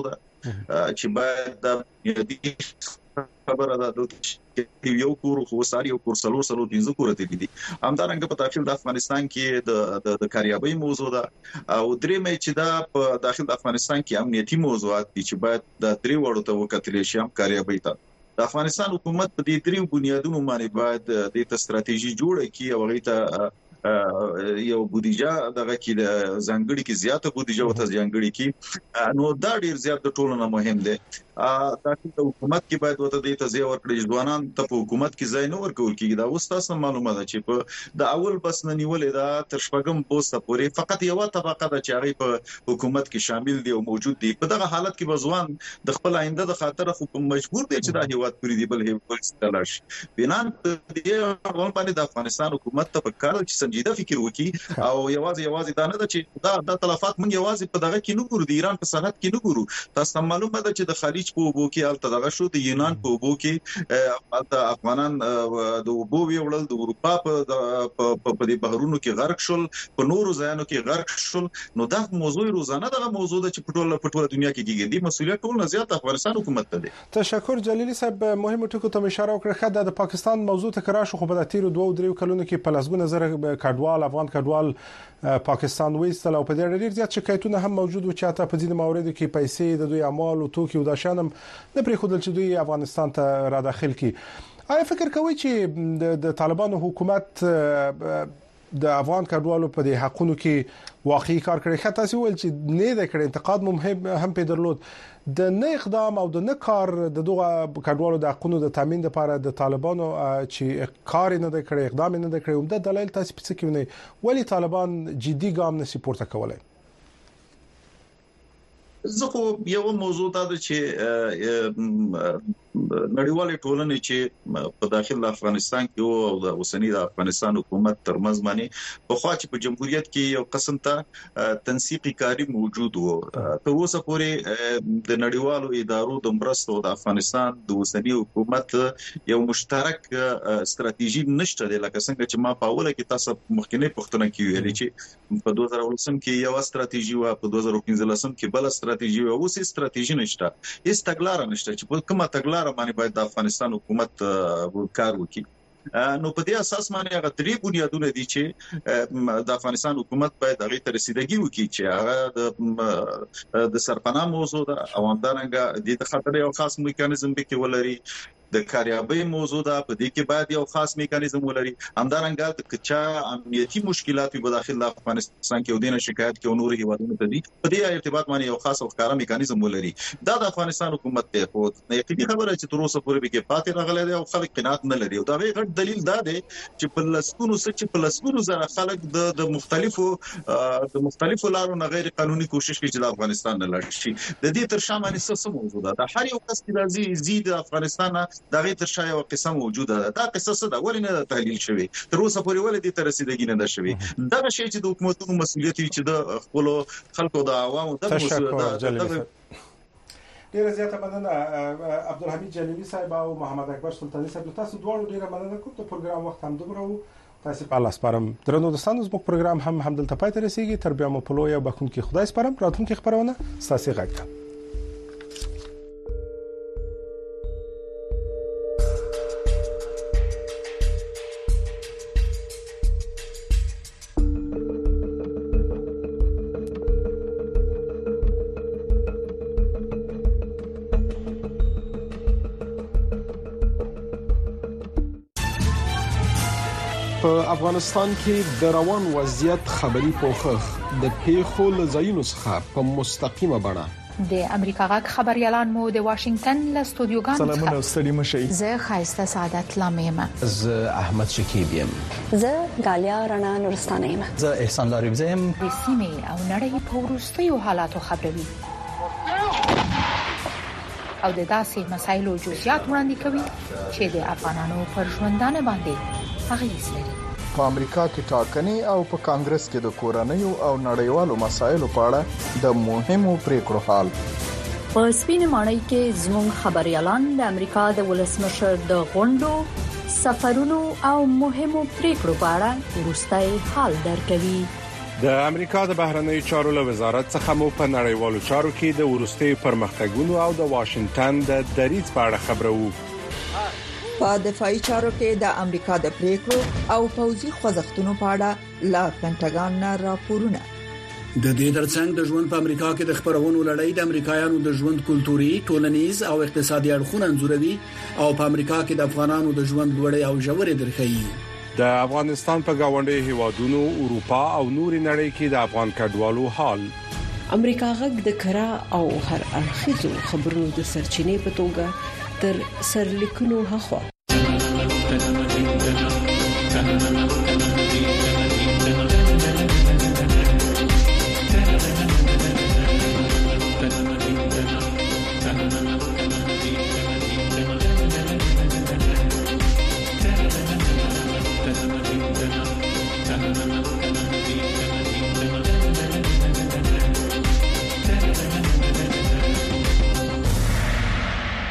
چې باید د بنیادی خبره ده چې یو کور خو ساري یو کور سلور سلور پنځه کور ته دي همدارنګه په داخل د افغانستان کې د د کاریابۍ موضوع ده او درې مې چې دا په داخل د افغانستان کې امنیتي موضوعات دي چې باید د درې وړو ته وکتل شي هم کاریابۍ ته د افغانستان حکومت په دې درې بنیادونو باندې باید د ستراتیژي جوړه کړي او هغه ته یو بودیجه دغه کې د ځانګړي کې زیاته بودیجه وته ځانګړي کې نو دا ډیر زیات د ټولو نه مهم دی دا چې حکومت کې باید وته د تزیه ورکړي ځوانان ته په حکومت کې ځای نه ورکول کیږي دا اوس تاسو معلومه ده چې په د اول بس نه نیولې دا تر شپږم پوسټه پورې فقط یو طبقه د چاري په حکومت کې شامل دي او موجود دي په دغه حالت کې بزوان د خپل آینده د خاطر خو مجبور دي چې د هیواد پوری دی بل هیواد تلاش بنان دې ول باندې د افغانستان حکومت ته په کار چې سنجیده فکر وکړي او یوازې یوازې دا نه ده چې دا د تلفات مونږ یوازې په دغه کې نه ګورو د ایران په سرحد کې نه ګورو تاسو معلومه ده چې د خلیج په وبو کې الته دغه شو د یونان په وبو کې د افغانان د وبو ویول د اروپا په په دې بحرونو کې غرق شول په نورو ځایونو کې غرق شول نو دا موضوع روزانه دغه موضوع ده چې په ټوله په ټوله دنیا کې کېږي د مسولیت ټول نه زیات افغانستان حکومت ته دی. تشکر جلیلی صاحب مهم ټکو ته اشاره وکړه د پاکستان موضوع تکرار شو خو په تیرو دوه درې کلونو کې په لسګونه زره کډوال افغان کډوال پاکستان وېستل او په دې ډېر زیات شکایتونه هم موجود و چې حتی په ځینې مواردو کې پیسې د دوی اموال او توکي او د شانم نه پرې خودل چې دوی افغانستان ته را داخل کی. آیا فکر کوي چې د طالبانو حکومت د افغان کډوالو په دې حقونو کې واقعي کار کړی خاطر څه ول چې نه د کړي انتقاد مهم هم په درلود د نه اقدام او د نه کار د دغه کډوالو د حقونو د تامین لپاره د طالبانو چې کار نه د کړي اقدام نه د کړي هم د دلایل تاسو په څه کې نه ولی طالبان جدي ګام نه سپورټ کولای. زه خو یو موضوع دا چې نړیوالې ټولنې چې په داخل افغانستان کې او د اوسنی د افغانستان حکومت ترمنځ باندې په خوا چې په جمهوریت کې یو قسم ته تنسیقي کاری موجود وو تر اوسه پورې د نړیوالو ادارو د مرستو د افغانستان د اوسنی حکومت یو مشترک ستراتیژي نشته د لکه څنګه چې ما په اوله کې تاسو مخکینی پښتنه کې ویلي چې په دوه زره ولسم کې یو ستراتیژي او په دوه زره پنځه لسم کې بل ستراتیژي او اوس ستراتیژي نشته هیڅ تګلارې نشته چې په کومه تګلارې باندې باید د افغانستان حکومت کار وکړي. نو په دې اساس باندې هغه درې بنیادونه دي چې د افغانستان حکومت باید هغه ته رسیدګي وکړي چې هغه د سرپناه موضوع ده او همدارنګه د خطر یو خاص میکانیزم به کې ولري د کاریابۍ موضوع ده په دې کې باید یو خاص میکانیزم ولري همدارنګه د کچا امنیتي مشکلات په داخل د افغانستان کې ودینه شکایت کې نور هیوادونو ته دي په دې ارتباط باندې یو خاص او ښکارا میکانیزم ولري دا د افغانستان حکومت ته خو یقیني خبره چې تر اوسه پورې به کې پاتې راغلي دي او خلک قناعت نه لري او دا غي غټ دلیل دا دی چې په لسکونو سچ په لسکونو زره خلک د د مختلفو د مختلفو لارو نه غیر قانوني کوشش کوي چې د افغانستان نه لاړ شي د دې تر شا باندې څه موضوع ده د هر یو کس چې راځي زید افغانستان دا غي تر شا یو قصه موجوده ده دا قصه څه ده ولې نه تحلیل شوی تر اوسه پورې ولې دې تر رسیدګی نه ده شوی دا شی چې د حکومتونو مسؤلیت چې د خپل خلکو د عوامو د ډیره زیاته مننه عبدالحمید جلیلی صاحب او محمد اکبر سلطانی صاحب تاسو دواړو ډیره مننه کوم ته پروګرام وخت هم دومره تاسو په الله سپارم درنو دوستانو زموږ پروګرام هم همدلته پای ته رسیدي تر بیا مو په لوی او بخون کې خدای سپارم راتلونکي خبرونه تاسو غږ په افغانستان کې د روان وضعیت خبري پوښښ د پیښو لزاینو څخه په مستقیمه بڼه د امریکا غږ خبريالان مو د واشنگټن له استودیوګانو سلامونه ستړي مشي زه خایسته سعادت لامیم زه احمد شکیب یم زه غالیا رڼا نورستانه یم زه احسان لارب زم د سیمې او نړۍ په ورستیو حالاتو خبروي او د داسې مسایلو جزئیات وړاندې کوي چې د افغانانو پر ژوندانه باندې اغیز لري. په امریکا کې ټاکنې او په کانګرس کې د کورنیو او نړیوالو مسایلو په اړه د مهمو پریکړو حال په سپینه ماڼۍ کې زموږ خبريالان د امریکا د ولسمشر د غونډو سفرونو او مهمو پریکړو په اړه ورستای حال درکوي. د امریکا د بهرنیو چارو له وزارت څخه مو په نړیوالو چارو کې د ورستي پرمختګونو او د واشنگټن د دریځ په اړه خبرو. په دفاعي چارو کې د امریکا د پریکړو او پوځي خوځښتونو په اړه لا پینټاګان نه راپورونه. د دې ترڅنګ د ژوند په امریکا کې د خبرونو لړۍ د امریکایانو د ژوند کلتوري، ټولنیز او اقتصادي اړخونه انځوروي او په امریکا کې د افغانانو د ژوند لوړې او ژورې درخې. د افغانستان په گاونډي هیوادونو، اروپا او نوري نړۍ کې د افغان کډوالو حال. امریکا غږ د کرا او هر اړخیزو خبرونو د سرچینې په توګه تر سرلیکونو هخوا